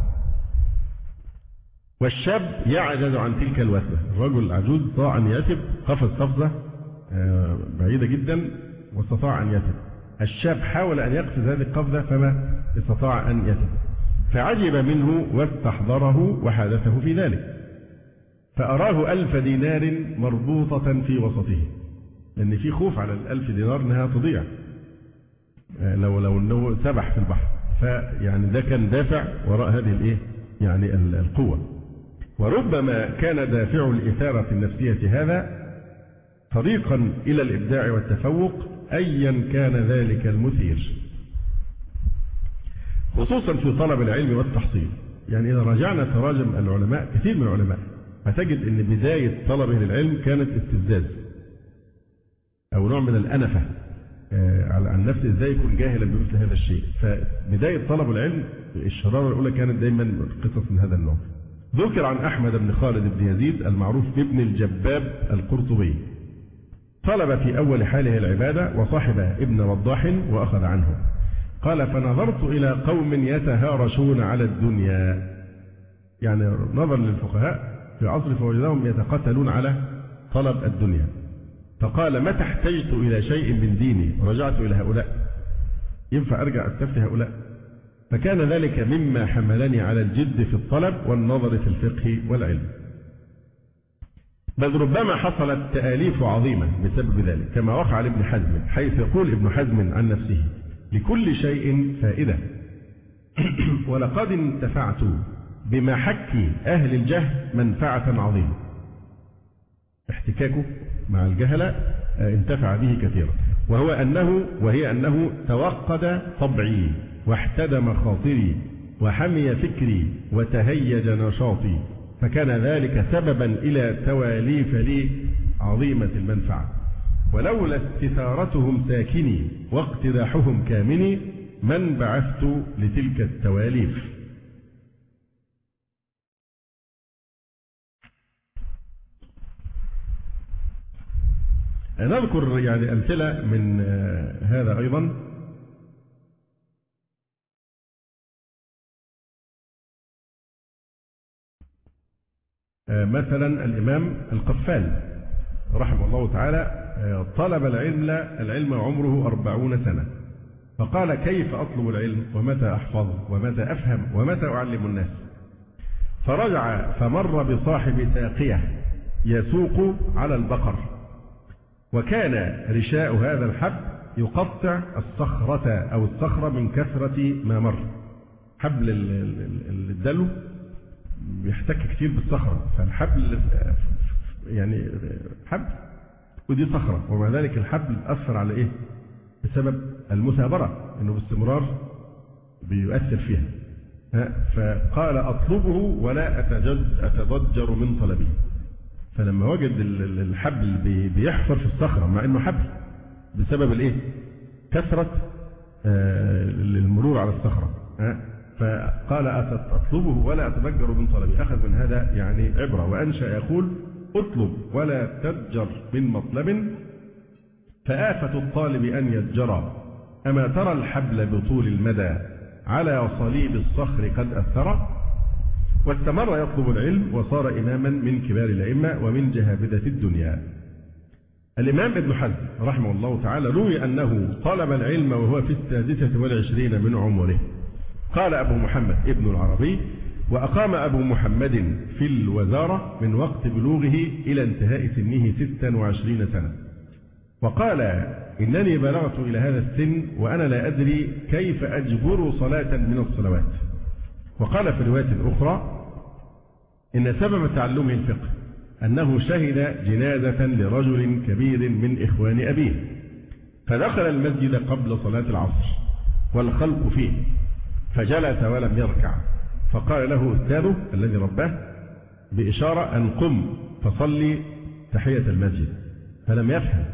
والشاب يعجز عن تلك الوثبة. الرجل العجوز استطاع أن يثب، قفز قفزة بعيدة جدا واستطاع أن يثب. الشاب حاول أن يقفز هذه القفزة فما استطاع أن يثب، فعجب منه واستحضره وحادثه في ذلك، فأراه 1000 دينار مربوطة في وسطه، لأن في خوف على 1000 دينار أنها تضيع لو أنه سبح في البحر. فيعني ده كان دافع وراء هذه الإيه يعني القوة. وربما كان دافع الإثارة النفسية هذا طريقا إلى الإبداع والتفوق أيا كان ذلك المثير، خصوصا في طلب العلم والتحصيل. يعني إذا رجعنا تراجم العلماء، كثير من العلماء هتجد أن بداية طلبه للعلم كانت استفزاز أو نوع من الأنفة على النفس، إزاي يكون جاهلا بمثل هذا الشيء. فبداية طلب العلم الشرارة الأولى كانت دايما قصص من هذا النوع. ذكر عن أحمد بن خالد بن يزيد المعروف بابن الجباب القرطبي، طلب في أول حاله العبادة وصاحب ابن وضاح وأخذ عنه. قال: فنظرت إلى قوم يتهارشون على الدنيا، يعني نظر للفقهاء في العصر فوجدهم يتقاتلون على طلب الدنيا، فقال: متى احتجت إلى شيء من ديني رجعت إلى هؤلاء، ينفع أرجع أستفتي هؤلاء؟ فكان ذلك مما حملني على الجد في الطلب والنظر في الفقه والعلم. بل ربما حصلت تآليف عظيمة بسبب ذلك، كما وقع لابن حزم، حيث يقول ابن حزم عن نفسه: لكل شيء فائدة، ولقد انتفعت بمحك أهل الجهل منفعة عظيمة. احتكاكه مع الجهلة انتفع به كثيرا، وهي أنه توقد طبعي واحتدم خاطري وحمي فكري وتهيج نشاطي، فكان ذلك سببا إلى تواليف لي عظيمة المنفعة، ولولا استثارتهم ساكني واقتداحهم كامني من بعثت لتلك التواليف. نذكر يعني أمثلة من هذا أيضا. مثلا الإمام القفال رحمه الله تعالى طلب العلم عمره 40 سنة، فقال: كيف أطلب العلم ومتى أحفظ ومتى أفهم ومتى أعلم الناس؟ فرجع فمر بصاحب ساقية يسوق على البقر، وكان رشاء هذا الحب يقطع الصخرة أو الصخرة من كثرة ما مر. حبل الدلو بيحتك كتير بالصخرة، فالحبل يعني حبل، ودي صخرة، ومع ذلك الحبل أثر على إيه؟ بسبب المثابرة، إنه باستمرار بيؤثر فيها. فقال أطلبه ولا أتضجر من طلبه. فلما وجد الحبل بيحفر في الصخرة مع إنه حبل بسبب الإيه؟ كثرة المرور على الصخرة، فقال أطلبه ولا أتضجر من طلبه. أخذ من هذا يعني عبرة، وأنشأ يقول اطلب ولا تضجر من مطلب، فآفة الطالب أن يضجر، أما ترى الحبل بطول المدى على صليب الصخر قد أثر. واستمر يطلب العلم وصار إماما من كبار الأئمة ومن جهابذة الدنيا. الإمام ابن حزم رحمه الله تعالى روي أنه طلب العلم وهو في 26 من عمره. قال أبو محمد ابن العربي: وأقام أبو محمد في الوزارة من وقت بلوغه إلى انتهاء سنه 26 سنة. وقال: إنني بلغت إلى هذا السن وأنا لا أدري كيف أجبر صلاة من الصلوات. وقال في رواية أخرى: إن سبب تعلمه الفقه أنه شهد جنازة لرجل كبير من إخوان أبيه، فدخل المسجد قبل صلاة العصر والخلق فيه، فجلس ولم يركع، فقال له أستاذه الذي رباه بإشارة أن قم فصلي تحية المسجد، فلم يفهم.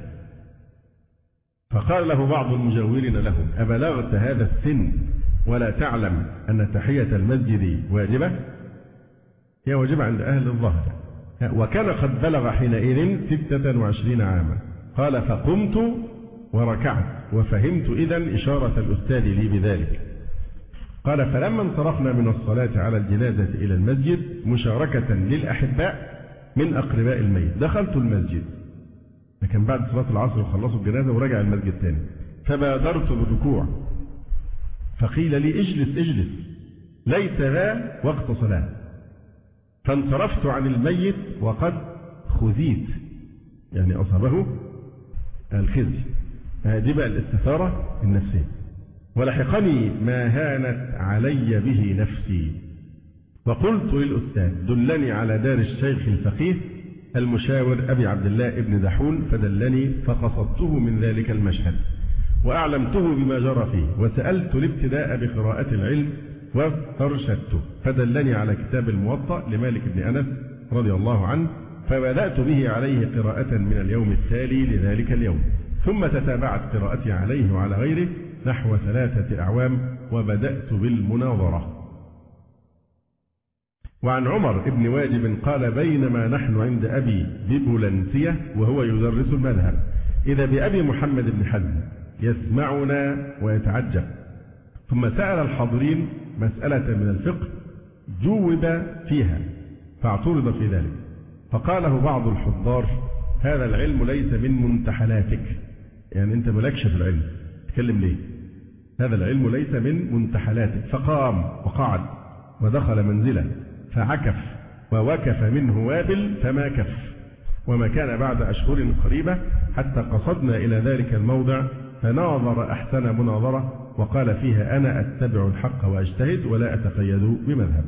فقال له بعض المجاورين له: أبلغت هذا السن ولا تعلم أن تحية المسجد واجبة؟ هي واجبة عند أهل الظهر. وكان قد بلغ حينئذ 26 عاما. قال: فقمت وركعت وفهمت إذن إشارة الأستاذ لي بذلك. قال: فلما انصرفنا من الصلاة على الجنازة إلى المسجد مشاركة للأحباء من أقرباء الميت دخلت المسجد، لكن بعد صلاة العصر وخلصوا الجنازة ورجع المسجد تاني، فبادرت بالركوع، فقيل لي: اجلس ليس ذا وقت صلاة. فانصرفت عن الميت وقد خذيت، يعني أصابه الخزي. هذه بقى الاستثارة النفسية. ولحقني ما هانت علي به نفسي، وقلت للأستاذ: دلني على دار الشيخ الفقيه المشاور أبي عبد الله ابن دحون، فدلني، فقصدته من ذلك المشهد وأعلمته بما جرى فيه، وسألت الابتداء بقراءة العلم واسترشدته، فدلني على كتاب الموطأ لمالك بن أنس رضي الله عنه، فبدأت به عليه قراءة من اليوم التالي لذلك اليوم، ثم تتابعت قراءتي عليه وعلى غيره نحو 3 أعوام، وبدأت بالمناظرة. وعن عمر بن واجب قال: بينما نحن عند أبي ببولنسية وهو يدرس المذهب، إذا بأبي محمد بن حزم يسمعنا ويتعجب، ثم سأل الحاضرين مسألة من الفقه جوب فيها فاعترض في ذلك، فقاله بعض الحضار: هذا العلم ليس من منتحلاتك، يعني أنت ملكش في العلم، تكلم ليه؟ هذا العلم ليس من منتحلاتك. فقام وقعد ودخل منزله فعكف ووكف منه وابل فما كف، وما كان بعد أشهر قريبة حتى قصدنا إلى ذلك الموضع، فناظر أحسن مناظرة وقال فيها: أنا أتبع الحق وأجتهد ولا أتقيد بمذهب.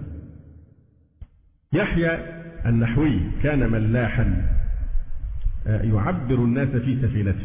يحيى النحوي كان ملاحا يعبر الناس في سفينته،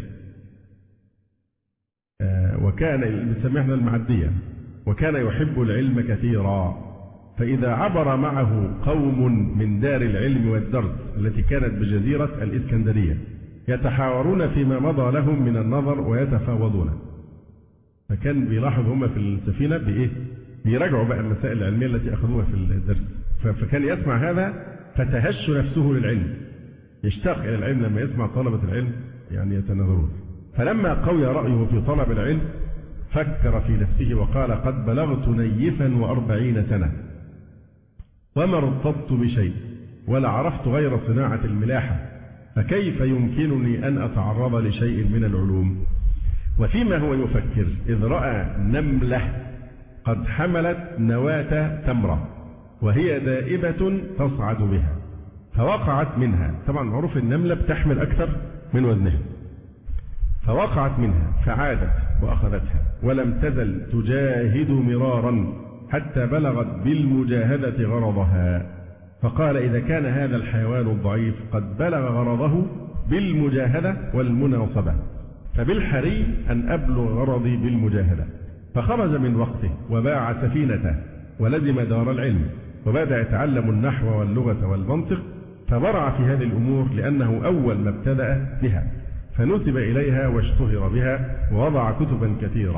وكان يسميها المعدية، وكان يحب العلم كثيرا، فإذا عبر معه قوم من دار العلم والدرس التي كانت بجزيرة الإسكندرية يتحاورون فيما مضى لهم من النظر ويتفاوضون، فكان بيلاحظ هم في السفينة بإيه؟ بيراجعوا بقى المسائل العلمية التي أخذوها في الدرس، فكان يسمع هذا فتهش نفسه للعلم، يشتاق إلى العلم لما يسمع طلبة العلم يعني يتناظرون. فلما قوي رأيه في طلب العلم فكر في نفسه وقال: قد بلغت نيفا 40 سنة وما ارتبط بشيء ولا عرفت غير صناعة الملاحة، فكيف يمكنني أن أتعرض لشيء من العلوم؟ وفيما هو يفكر إذ رأى نملة قد حملت نواة تمرة وهي دائبة تصعد بها، فوقعت منها، طبعا معروف النملة بتحمل أكثر من وزنها، فوقعت منها فعادت وأخذتها ولم تزل تجاهد مرارا حتى بلغت بالمجاهدة غرضها، فقال: إذا كان هذا الحيوان الضعيف قد بلغ غرضه بالمجاهدة والمناصبة، فبالحري أن أبلغ غرضي بالمجاهدة. فخرج من وقته وباع سفينته ولزم دار العلم، وبدأ يتعلم النحو واللغة والمنطق، فبرع في هذه الأمور لأنه أول ما ابتدأ بها، فنسب إليها واشتهر بها ووضع كتبا كثيرة.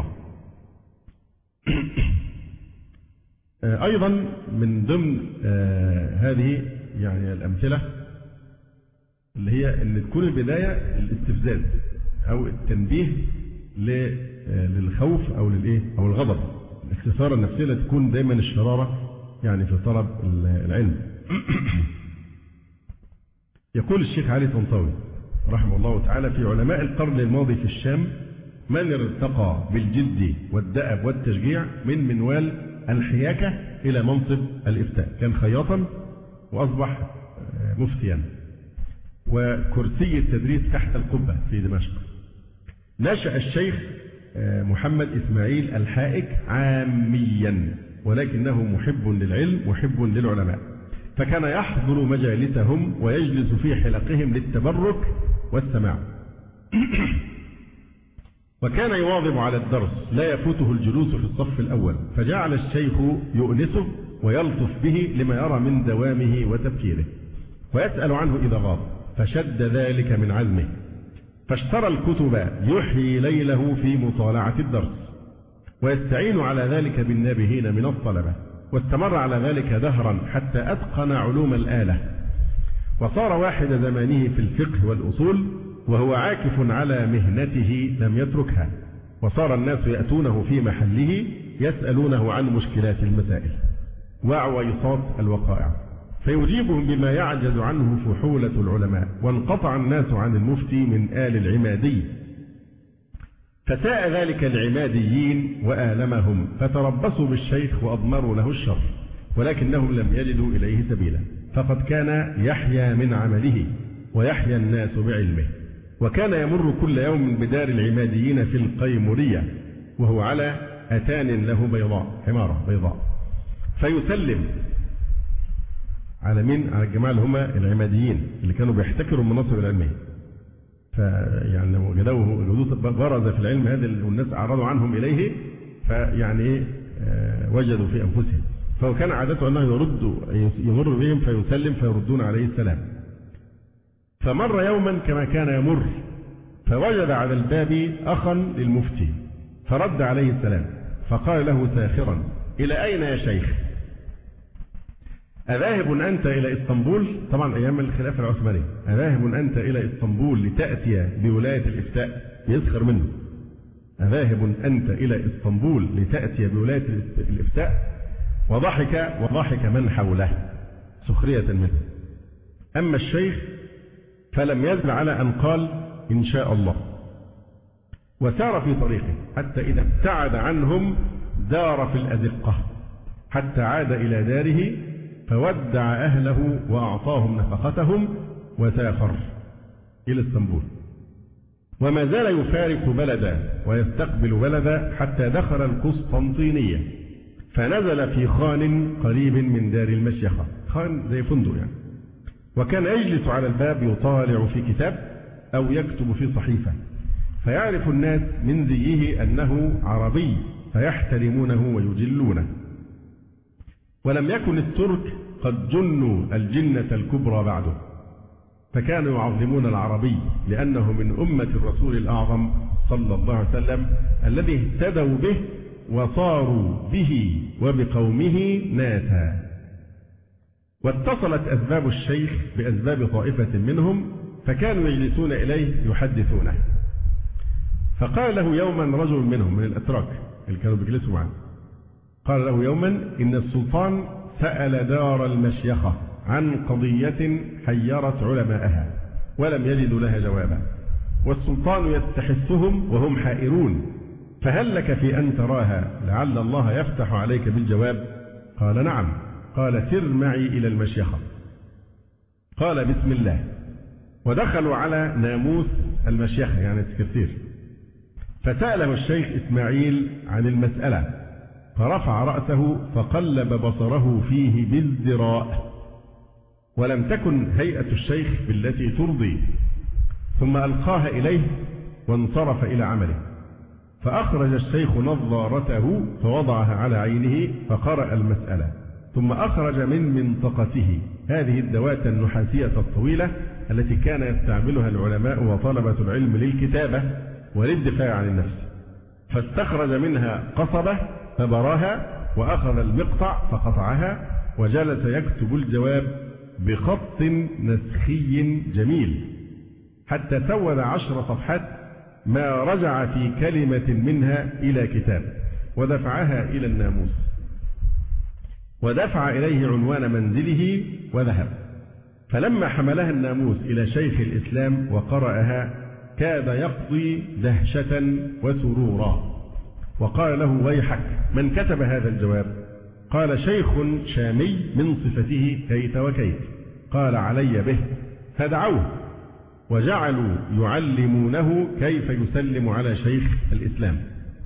أيضا من ضمن هذه يعني الأمثلة اللي هي أن تكون البداية الاستفزاز أو التنبيه للخوف أو للإيه أو الغضب، الاستثارة النفسية اللي تكون دايما الشرارة يعني في طلب العلم. يقول الشيخ علي طنطاوي رحمه الله تعالى: في علماء القرن الماضي في الشام من ارتقى بالجد والدأب والتشجيع من منوال الحياكة إلى منصب الإفتاء، كان خياطا وأصبح مفتيا، وكرسي التدريس تحت القبة في دمشق. نشأ الشيخ محمد إسماعيل الحائك عاميا، ولكنه محب للعلم محب للعلماء، فكان يحضر مجالسهم ويجلس في حلقهم للتبرك والسماع. وكان يواظب على الدرس لا يفوته الجلوس في الصف الأول، فجعل الشيخ يؤنسه ويلطف به لما يرى من دوامه وتفكيره، ويسأل عنه إذا غاب، فشد ذلك من عزمه، فاشترى الكتب يحيي ليله في مطالعة الدرس، ويستعين على ذلك بالنابهين من الطلبة، واستمر على ذلك دهرا حتى أتقن علوم الآلة، وصار واحد زمانه في الفقه والأصول، وهو عاكف على مهنته لم يتركها، وصار الناس يأتونه في محله يسألونه عن مشكلات المسائل وعويصات الوقائع، فيجيبهم بما يعجز عنه فحولة العلماء. وانقطع الناس عن المفتي من آل العمادي، فساء ذلك العماديين وآلمهم، فتربصوا بالشيخ وأضمروا له الشر، ولكنهم لم يجدوا إليه سبيلا، فقد كان يحيا من عمله ويحيا الناس بعلمه. وكان يمر كل يوم بدار العماديين في القيمورية وهو على أتان له بيضاء، حمارة بيضاء، فيسلم على مين؟ على الجماعة اللي هم العماديين اللي كانوا بيحتكروا المناصب العلمية، فيعني وجدوه برز في العلم هذا والناس أعرضوا عنهم إليه، فيعني وجدوا في أنفسهم، فهو كان عادته أنه يمر بهم فيسلم فيردون عليه السلام. فمر يوما كما كان يمر، فوجد على الباب أخا للمفتي، فرد عليه السلام، فقال له ساخرا: إلى أين يا شيخ؟ أذاهب أنت إلى إسطنبول؟ طبعا أيام الخلافة العثمانية، أذاهب أنت إلى إسطنبول لتأتي بولاية الإفتاء؟ يسخر منه، أذاهب أنت إلى إسطنبول لتأتي بولاية الإفتاء؟ وضحك من حوله سخرية منه. أما الشيخ فلم يزل على أن قال: إن شاء الله، وسار في طريقه حتى إذا ابتعد عنهم دار في الأزقة، حتى عاد إلى داره فودع أهله وأعطاهم نفقتهم وسافر إلى اسطنبول، وما زال يفارق بلدا ويستقبل بلدا حتى دخل القسطنطينية، فنزل في خان قريب من دار المشيخة، خان زي فندق يعني، وكان يجلس على الباب يطالع في كتاب أو يكتب في صحيفة، فيعرف الناس من زيه أنه عربي فيحترمونه ويجلونه. ولم يكن الترك قد جنوا الجنة الكبرى بعده، فكانوا يعظمون العربي لأنه من أمة الرسول الأعظم صلى الله عليه وسلم الذي اهتدوا به وصاروا به وبقومه ناسا. واتصلت أسباب الشيخ بأسباب طائفة منهم، فكانوا يجلسون إليه يحدثونه. فقال له يوما رجل منهم من الأتراك اللي كانوا بيجلسوا معه، قال له يوما: إن السلطان سأل دار المشيخة عن قضية حيرت علماءها ولم يجدوا لها جوابا، والسلطان يستحثهم وهم حائرون، فهل لك في أن تراها لعل الله يفتح عليك بالجواب؟ قال: نعم. قال: سر معي إلى المشيخة. قال: بسم الله. ودخلوا على ناموس المشيخة يعني السكرتير، فسأله الشيخ إسماعيل عن المسألة، فرفع رأسه فقلب بصره فيه بالزراء، ولم تكن هيئة الشيخ بالتي ترضي، ثم ألقاها إليه وانصرف إلى عمله. فأخرج الشيخ نظارته فوضعها على عينه فقرأ المسألة، ثم أخرج من منطقته هذه الدوات النحاسية الطويلة التي كان يستعملها العلماء وطلبة العلم للكتابة وللدفاع عن النفس، فاستخرج منها قصبة فبراها، وأخذ المقطع فقطعها، وجلس يكتب الجواب بخط نسخي جميل حتى سود 10 صفحات ما رجع في كلمة منها إلى كتاب، ودفعها إلى الناموس، ودفع إليه عنوان منزله وذهب. فلما حملها الناموس إلى شيخ الإسلام وقرأها كاد يقضي دهشة وسرورا، وقال له: ويحك، من كتب هذا الجواب؟ قال: شيخ شامي من صفته كيت وكيت. قال: علي به. فدعوه وجعلوا يعلمونه كيف يسلم على شيخ الإسلام.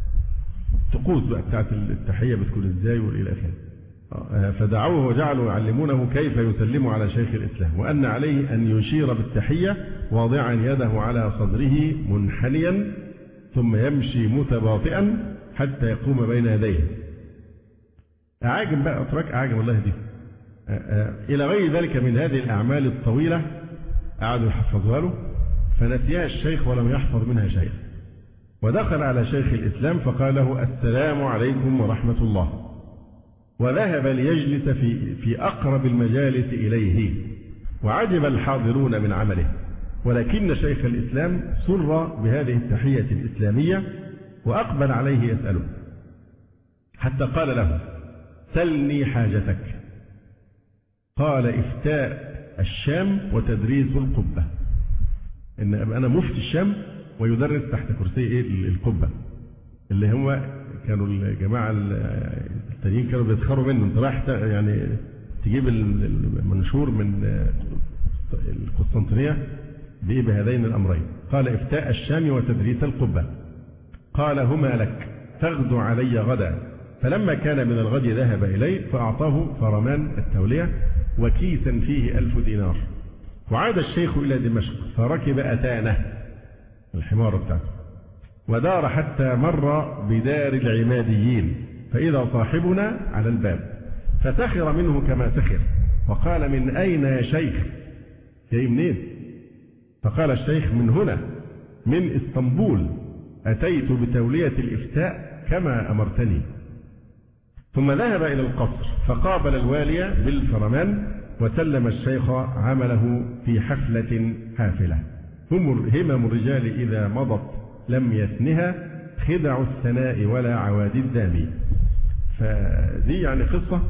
طقوس بقى بتاعت التحية بتكون ازاي والى اخره. فدعوه وجعلوا يعلمونه كيف يسلم على شيخ الإسلام، وأن عليه أن يشير بالتحية واضعا يده على صدره منحنيا، ثم يمشي متباطئا حتى يقوم بين يديه. أعاجم بقى أترك أعاجم الله دي إلى غير ذلك من هذه الأعمال الطويلة قعدوا يحفظوها له، فنسيها الشيخ ولم يحفظ منها شيئا. ودخل على شيخ الإسلام فقال له: السلام عليكم ورحمة الله، وذهب ليجلس في أقرب المجالس إليه، وعجب الحاضرون من عمله. ولكن شيخ الإسلام سر بهذه التحية الإسلامية وأقبل عليه يسأله، حتى قال له: سلني حاجتك. قال: إفتاء الشام وتدريس القبة. إن أنا مفتي الشام ويدرس تحت كرسي القبة، اللي هم كانوا الجماعة التانيين كانوا بيتخروا منه. انت رايح يعني تجيب المنشور من القسطنطينية بهذين الأمرين. قال: إفتاء الشام وتدريس القبة. قال: هما لك، تغدو علي غدا. فلما كان من الغد ذهب إليه فأعطاه فرمان التولية وكيسا فيه 1000 دينار. وعاد الشيخ إلى دمشق فركب أتانه الحمار بتاعته، ودار حتى مر بدار العماديين، فإذا صاحبنا على الباب، فسخر منه كما سخر، وقال: من أين يا شيخ؟ جاي منين؟ فقال الشيخ: من هنا، من اسطنبول، أتيت بتولية الإفتاء كما أمرتني. ثم ذهب إلى القصر فقابل الوالي بالفرمان، وسلم الشيخ عمله في حفلة حافلة. همم الرجال إذا مضت لم يثنها، خدع الثناء ولا عوادي الدامي. فدي يعني قصة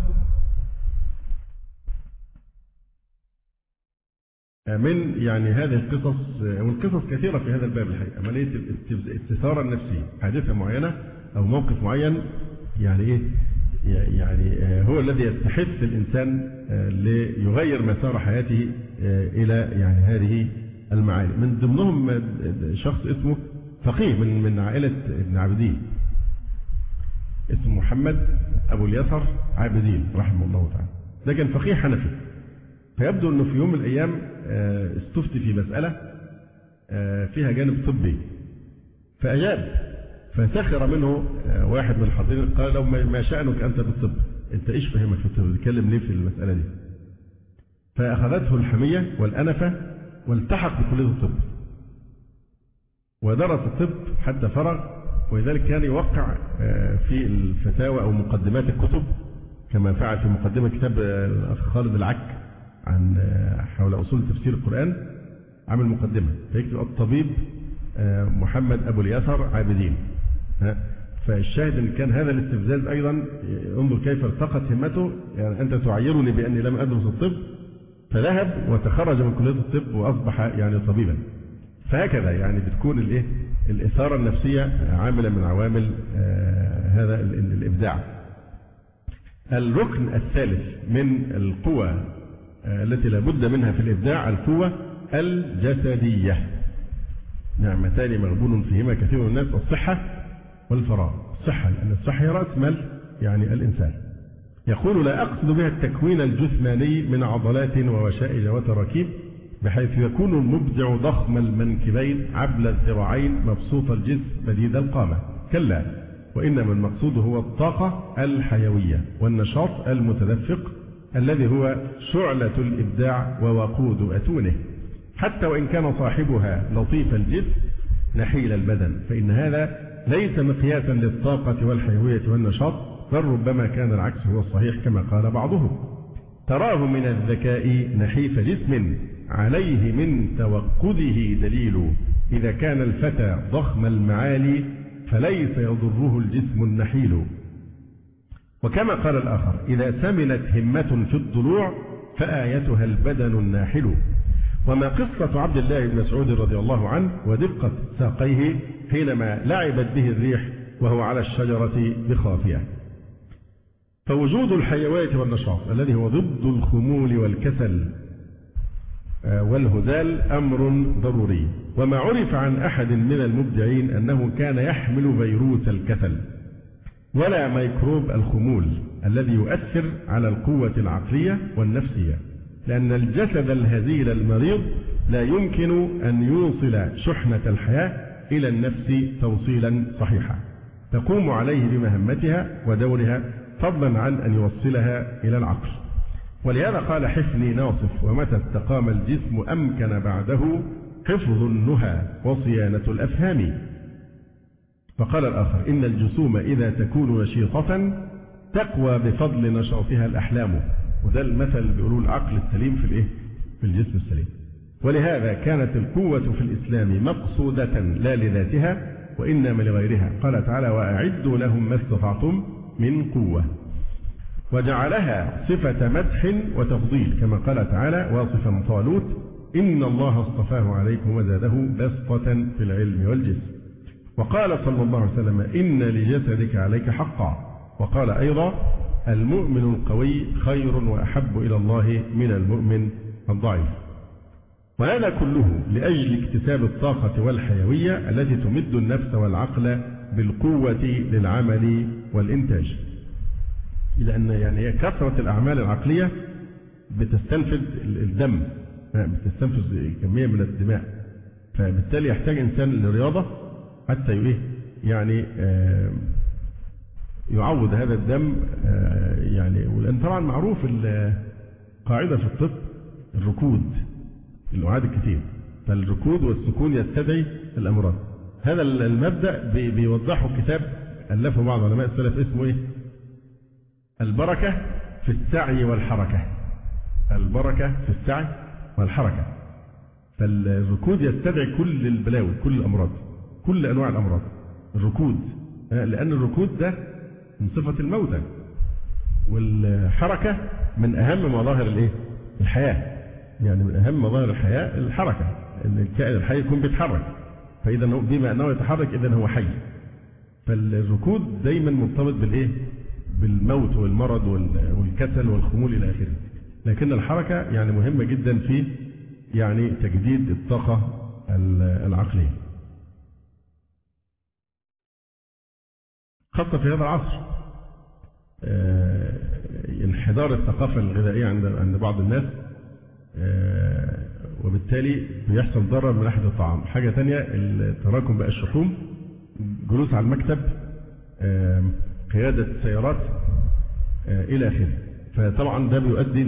من يعني هذه القصص، والقصص كثيرة في هذا الباب الحقيقة. عملية الاستثارة النفسية، حادثة معينة أو موقف معين، يعني إيه؟ يعني هو الذي يستحث الإنسان ليغير مسار حياته إلى يعني هذه المعاني. من ضمنهم شخص اسمه فقيه من عائلة ابن عابدين، اسمه محمد أبو اليسر عابدين رحمه الله تعالى. ده كان فقيه حنفي، فيبدو أنه في يوم من الأيام استفتي في مسألة فيها جانب طبي، فأجاب. فسخر منه واحد من الحاضرين، قال له: ما شأنك أنت بالطب؟ أنت إيش فهمك في الطب؟ بتتكلم ليه في المسألة دي؟ فأخذته الحمية والأنفة والتحق بكلية الطب، ودرس الطب حتى فرغ. ولذلك كان يوقع في الفتاوى أو مقدمات الكتب، كما فعل في مقدمة كتاب الأخ خالد العك عن حول أصول تفسير القرآن، عمل مقدمة فيكتب: الطبيب محمد أبو اليسر عابدين. فالشاهد أن كان هذا الاستفزاز أيضا، انظر كيف ارتقت همته. يعني أنت تعيرني بأني لم أدرس الطب، فذهب وتخرج من كلية الطب وأصبح يعني طبيبا. فهكذا يعني بتكون الإثارة النفسية عاملة من عوامل هذا الإبداع. الركن الثالث من القوى التي لابد منها في الإبداع القوة الجسدية. نعمتان مغبون فيهما كثير من الناس: الصحة والفراغ. الصحة، لأن الصحة هي رأس مال يعني الإنسان، يقول: لا أقصد بها التكوين الجسماني من عضلات ووشائج وتراكيب بحيث يكون المبدع ضخم المنكبين عبل الذراعين مبسوط الجسم مديد القامة، كلا، وإنما المقصود هو الطاقة الحيوية والنشاط المتدفق الذي هو شعلة الإبداع ووقود أتونه، حتى وإن كان صاحبها لطيف الجسم نحيل البدن، فإن هذا ليس مقياسا للطاقة والحيوية والنشاط، بل ربما كان العكس هو الصحيح كما قال بعضهم: تراه من الذكاء نحيف جسم عليه من توقده دليل، إذا كان الفتى ضخم المعالي فليس يضره الجسم النحيل. وكما قال الآخر: إذا سمنت همة في الضلوع فآيتها البدن الناحل. وما قصة عبد الله بن مسعود رضي الله عنه ودقة ساقيه حينما لعبت به الريح وهو على الشجرة بخافية. فوجود الحيوية والنشاط الذي هو ضد الخمول والكسل والهزال أمر ضروري. وما عرف عن أحد من المبدعين أنه كان يحمل فيروس الكسل ولا ميكروب الخمول الذي يؤثر على القوة العقلية والنفسية، لأن الجسد الهزيل المريض لا يمكن أن يوصل شحنة الحياة إلى النفس توصيلا صحيحا تقوم عليه بمهمتها ودورها، فضلا عن أن يوصلها إلى العقل. ولهذا قال حفني ناصف: ومتى استقام الجسم أمكن بعده حفظ النهى وصيانة الأفهام. فقال الآخر: إن الجسوم إذا تكون نشيطة تقوى بفضل نشاطها الأحلام. وده المثل بيقولوا العقل السليم في الجسم السليم. ولهذا كانت القوة في الإسلام مقصودة لا لذاتها وإنما لغيرها. قال تعالى: وأعدوا لهم ما استطعتم من قوة. وجعلها صفة مدح وتفضيل كما قال تعالى واصفا طالوت: إن الله اصطفاه عليكم وزاده بسطة في العلم والجسم. وقال صلى الله عليه وسلم: إن لجسدك عليك حقا. وقال أيضا: المؤمن القوي خير وأحب إلى الله من المؤمن الضعيف. وهذا كله لأجل اكتساب الطاقة والحيوية التي تمد النفس والعقل بالقوة للعمل والإنتاج. لأن يعني كثرة الأعمال العقلية بتستنفذ الدم، بتستنفذ كمية من الدماء، فبالتالي يحتاج إنسان لرياضة حتى يعني يعوض هذا الدم. يعني ولأن طبعا معروف القاعدة في الطب الركود، الأعاد الكثير، فالركود والسكون يستدعي الأمراض. هذا المبدأ بيوضحه كتاب ألفه بعض علماء السلف اسمه البركة في السعي والحركة. البركة في السعي والحركة. فالركود يستدعي كل البلاوي، كل الأمراض، كل أنواع الأمراض. الركود لأن الركود ده من صفة الموتى، والحركة من أهم مظاهر الحياة. يعني من أهم مظاهر الحياة الحركة، أن الكائن الحي يكون بيتحرك، فإذا بما أنه يتحرك إذا هو حي. فالركود دايما مرتبط بالموت والمرض والكسل والخمول إلى آخره. لكن الحركة يعني مهمة جدا في يعني تجديد الطاقة العقلية، خاصة في هذا العصر. انحدار الثقافة الغذائية عند بعض الناس، وبالتالي بيحصل ضرر من ناحية الطعام. حاجة تانية التراكم بقى الشحوم، جلوس على المكتب، قيادة السيارات إلى آخره. فطبعا ده بيؤدي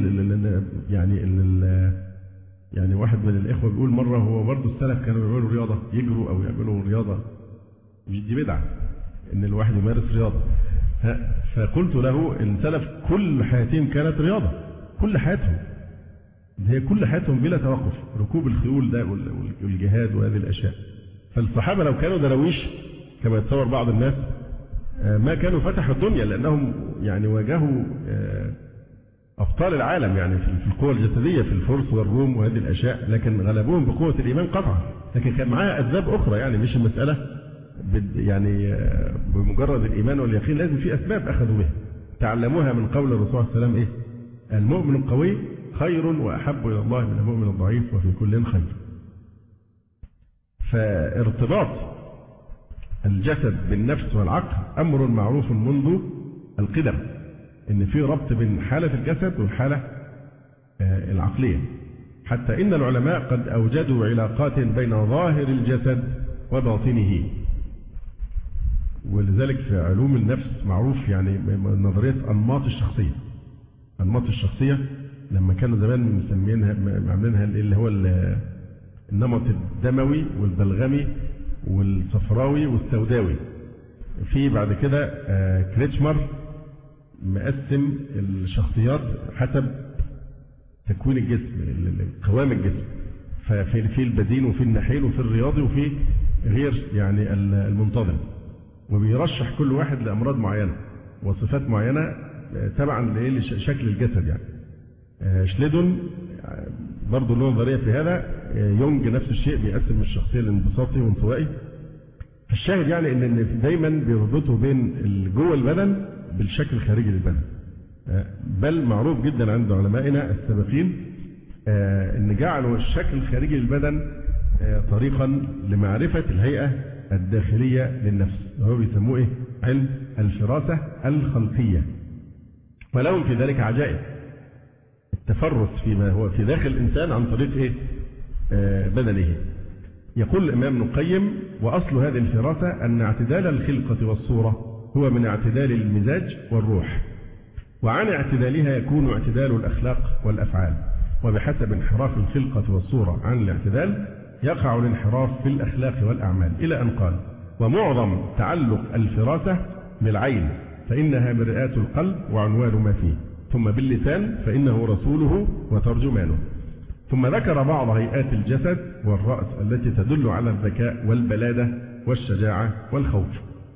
يعني واحد من الإخوة بيقول مرة هو برضه السلف كانوا يعملوا رياضة، يجروا أو يعملوا رياضة، مش دي بدعة إن الواحد يمارس رياضة. فقلت له السلف كل حياتهم كانت رياضة، كل حياتهم، هي كل حياتهم بلا توقف، ركوب الخيول ده والجهاد وهذه الأشياء. فالصحابة لو كانوا درويش كما يتصور بعض الناس ما كانوا فتحوا الدنيا، لأنهم يعني واجهوا أبطال العالم يعني في القوة الجسدية في الفرس والروم وهذه الأشياء، لكن غلبوهم بقوة الإيمان قطعا. لكن كان معاها أسباب أخرى، يعني مش المسألة يعني بمجرد الإيمان واليقين، لازم في أسباب أخذوا بها تعلموها من قول الرسول صلى الله عليه وسلم المؤمن القوي خير وأحب إلى الله من المؤمن الضعيف وفي كل خير. فارتباط الجسد بالنفس والعقل أمر معروف منذ القدم، إن في ربط بين حالة الجسد والحالة العقلية، حتى إن العلماء قد أوجدوا علاقات بين ظاهر الجسد وباطنه. ولذلك في علوم النفس معروف يعني نظرية أنماط الشخصية. أنماط الشخصية لما كانوا زمان مسمينها عاملينها اللي هو النمط الدموي والبلغمي والصفراوي والسوداوي. في بعد كده كريتشمر مقسم الشخصيات حسب تكوين الجسم، قوام الجسم، ففي البدين وفي النحيل وفي الرياضي وفي غير يعني المنتظم، وبيرشح كل واحد لأمراض معينة وصفات معينة تبعا لشكل الجسد. يعني شليدون برضه له نظرية في هذا. يونج نفس الشيء بيقسم الشخصية لانبساطي وانطوائي. الشاهد يعني ان دايما بيربطوا بين جوه البدن بالشكل الخارجي للبدن، بل معروف جدا عند علمائنا السابقين ان جعلوا الشكل الخارجي للبدن طريقا لمعرفة الهيئة الداخلية للنفس، وهو بيسموه ايه؟ علم الفراسة الخلقية. ولهم في ذلك عجائب، التفرس فيما هو في داخل الإنسان عن طريق ايه؟ بدنه. يقول الإمام ابن القيم: وأصل هذه الفراسة أن اعتدال الخلقة والصورة هو من اعتدال المزاج والروح، وعن اعتدالها يكون اعتدال الأخلاق والأفعال، وبحسب انحراف الخلقة والصورة عن الاعتدال يقع الانحراف في الأخلاق والأعمال، إلى أن قال: ومعظم تعلق الفراسة بالعين فإنها مرآة القلب وعنوان ما فيه، ثم باللسان فإنه رسوله وترجمانه، ثم ذكر بعض هيئات الجسد والرأس التي تدل على الذكاء والبلادة والشجاعة والخوف.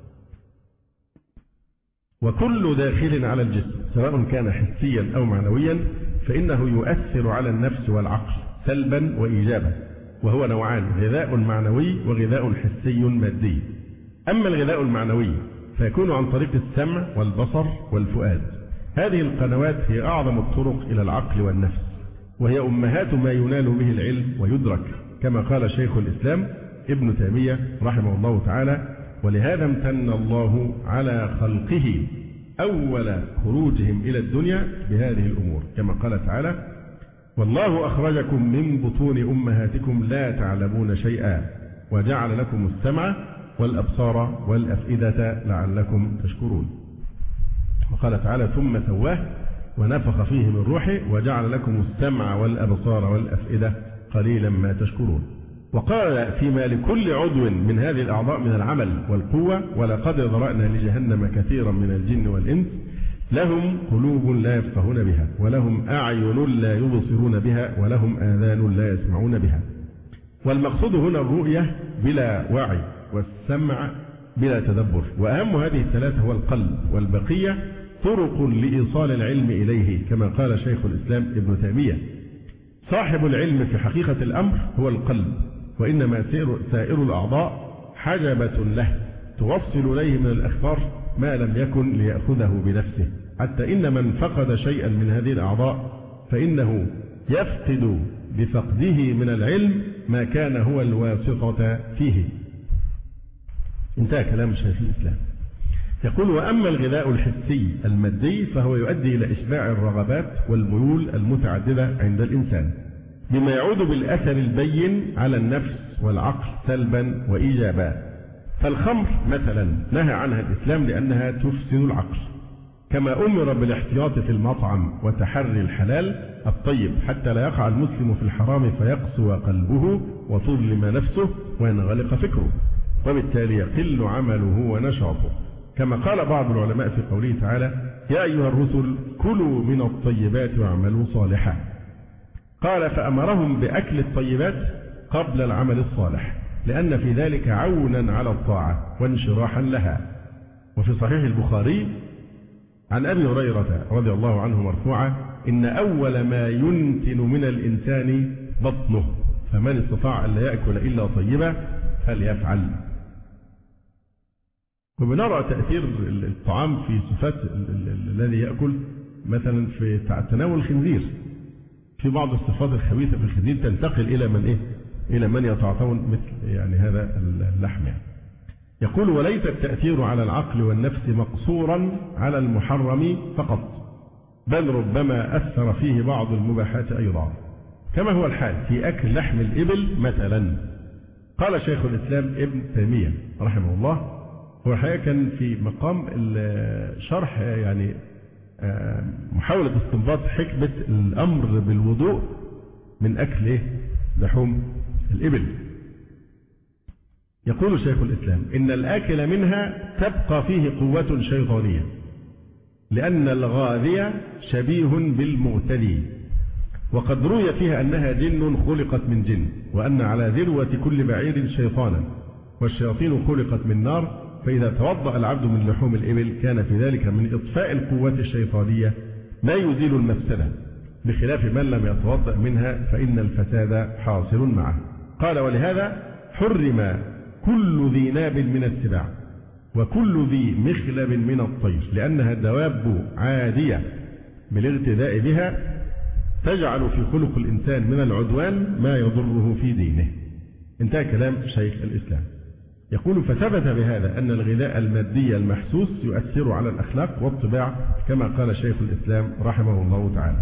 وكل داخل على الجسم سواء كان حسيا أو معنويا فإنه يؤثر على النفس والعقل سلبا وإيجابا، وهو نوعان: غذاء معنوي وغذاء حسي مادي. أما الغذاء المعنوي فيكون عن طريق السمع والبصر والفؤاد. هذه القنوات هي أعظم الطرق إلى العقل والنفس، وهي أمهات ما ينال به العلم ويدرك، كما قال شيخ الإسلام ابن تيمية رحمه الله تعالى: ولهذا امتن الله على خلقه أول خروجهم إلى الدنيا بهذه الأمور، كما قال تعالى: والله أخرجكم من بطون أمهاتكم لا تعلمون شيئا وجعل لكم السمع والأبصار والأفئدة لعلكم تشكرون. وقال تعالى: ثم سواه ونفخ فيه من روحه وجعل لكم السمع والأبصار والأفئدة قليلا ما تشكرون. وقال: فيما لكل عضو من هذه الأعضاء من العمل والقوة: ولقد ذرأنا لجهنم كثيرا من الجن والإنس لهم قلوب لا يفقهون بها ولهم أعين لا يبصرون بها ولهم آذان لا يسمعون بها. والمقصود هنا الرؤية بلا وعي والسمع بلا تدبر، وأهم هذه الثلاثة هو القلب، والبقية طرق لإيصال العلم إليه، كما قال شيخ الإسلام ابن تيمية: صاحب العلم في حقيقة الأمر هو القلب، وإنما سائر الأعضاء حجبة له توصل إليه من الأخبار ما لم يكن ليأخذه بنفسه، حتى إن من فقد شيئا من هذه الأعضاء فإنه يفقد بفقده من العلم ما كان هو الواسطة فيه. انتهى كلام شيخ الإسلام. يقول: وأما الغذاء الحسي المادي فهو يؤدي إلى إشباع الرغبات والميول المتعددة عند الإنسان، بما يعود بالأثر البين على النفس والعقل سلبا وإيجابا. فالخمر مثلا نهى عنها الإسلام لأنها تفسد العقل، كما أمر بالاحتياط في المطعم وتحري الحلال الطيب حتى لا يقع المسلم في الحرام فيقسو قلبه وتظلم نفسه وينغلق فكره، وبالتالي يقل عمله ونشاطه، كما قال بعض العلماء في قوله تعالى: يا أيها الرسل كلوا من الطيبات واعملوا صالحا. قال: فأمرهم بأكل الطيبات قبل العمل الصالح، لأن في ذلك عونا على الطاعة وانشراحا لها. وفي صحيح البخاري عن أبي هريرة رضي الله عنه مرفوعا: إن أول ما ينتن من الإنسان بطنه، فمن استطاع أن لا يأكل إلا طيبا فليفعل. وبنرى تأثير الطعام في صفات الذي يأكل، مثلا في تناول الخنزير، في بعض الصفات الخبيثة في الخنزير تنتقل إلى من إلى من يتعاطون مثل يعني هذا اللحم. يقول: وليس التأثير على العقل والنفس مقصورا على المحرم فقط، بل ربما أثر فيه بعض المباحات أيضا، كما هو الحال في أكل لحم الإبل مثلا. قال شيخ الإسلام ابن تيمية رحمه الله، هو الحقيقة كان في مقام الشرح يعني محاولة استنباط حكمة الأمر بالوضوء من أكل لحوم الإبل. يقول شيخ الإسلام إن الآكل منها تبقى فيه قوة شيطانية، لأن الغاذية شبيه بالمغتلي، وقد روي فيها أنها جن خلقت من جن، وأن على ذروة كل بعير شيطانا، والشياطين خلقت من نار، فإذا توضأ العبد من لحوم الإبل كان في ذلك من إطفاء القوة الشيطانية ما يزيل المفسدة، بخلاف من لم يتوضأ منها فإن الفساد حاصل معه. قال ولهذا حرم كل ذي ناب من السباع وكل ذي مخلب من الطير، لأنها دواب عادية بالاغتذاء بها تجعل في خلق الإنسان من العدوان ما يضره في دينه. انتهى كلام شيخ الإسلام. يقول فثبت بهذا أن الغذاء المادي المحسوس يؤثر على الأخلاق والطباع، كما قال شيخ الإسلام رحمه الله تعالى.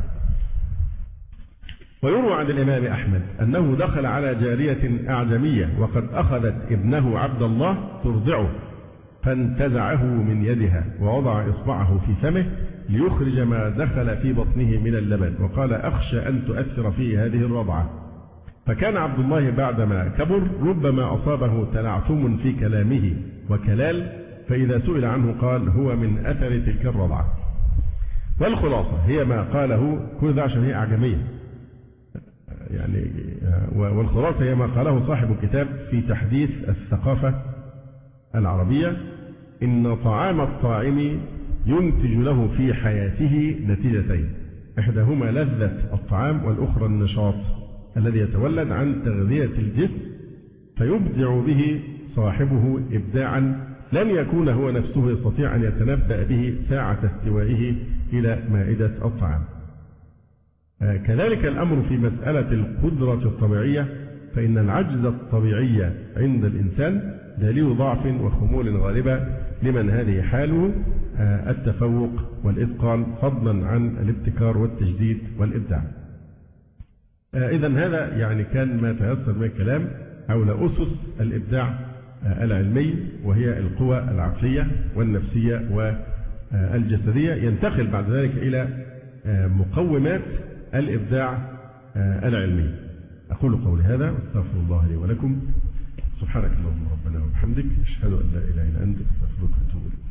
ويروى عن الإمام أحمد أنه دخل على جارية أعجمية وقد أخذت ابنه عبد الله ترضعه، فانتزعه من يدها ووضع إصبعه في فمه ليخرج ما دخل في بطنه من اللبن، وقال أخشى أن تؤثر فيه هذه الرضعة. فكان عبد الله بعدما كبر ربما أصابه تلعثم في كلامه وكلال، فإذا سئل عنه قال هو من أثر تلك الرضعة. والخلاصة هي ما قاله، كل ده عشان هي أعجمية يعني، والخلاصة هي ما قاله صاحب الكتاب في تحديث الثقافة العربية: إن طعام الطاعم ينتج له في حياته نتيجتين، إحداهما لذة الطعام والأخرى النشاط الذي يتولد عن تغذية الجسم فيبدع به صاحبه إبداعا لن يكون هو نفسه يستطيع أن يتنبأ به ساعة استوائه إلى مائدة الطعام. كذلك الأمر في مسألة القدرة الطبيعية، فإن العجز الطبيعي عند الإنسان دليل ضعف وخمول غالبة لمن هذه حاله التفوق والإتقان، فضلا عن الابتكار والتجديد والإبداع. إذا هذا يعني كان ما تيسر من الكلام حول أسس الإبداع العلمي، وهي القوى العقلية والنفسية والجسدية. ينتقل بعد ذلك إلى مقومات الإبداع العلمي. أقول قولي هذا واستغفر الله لي ولكم. سبحانك اللهم ربنا وبحمدك، أشهد أن لا إله إلا أنت، أستغفرك وأتوب إليك.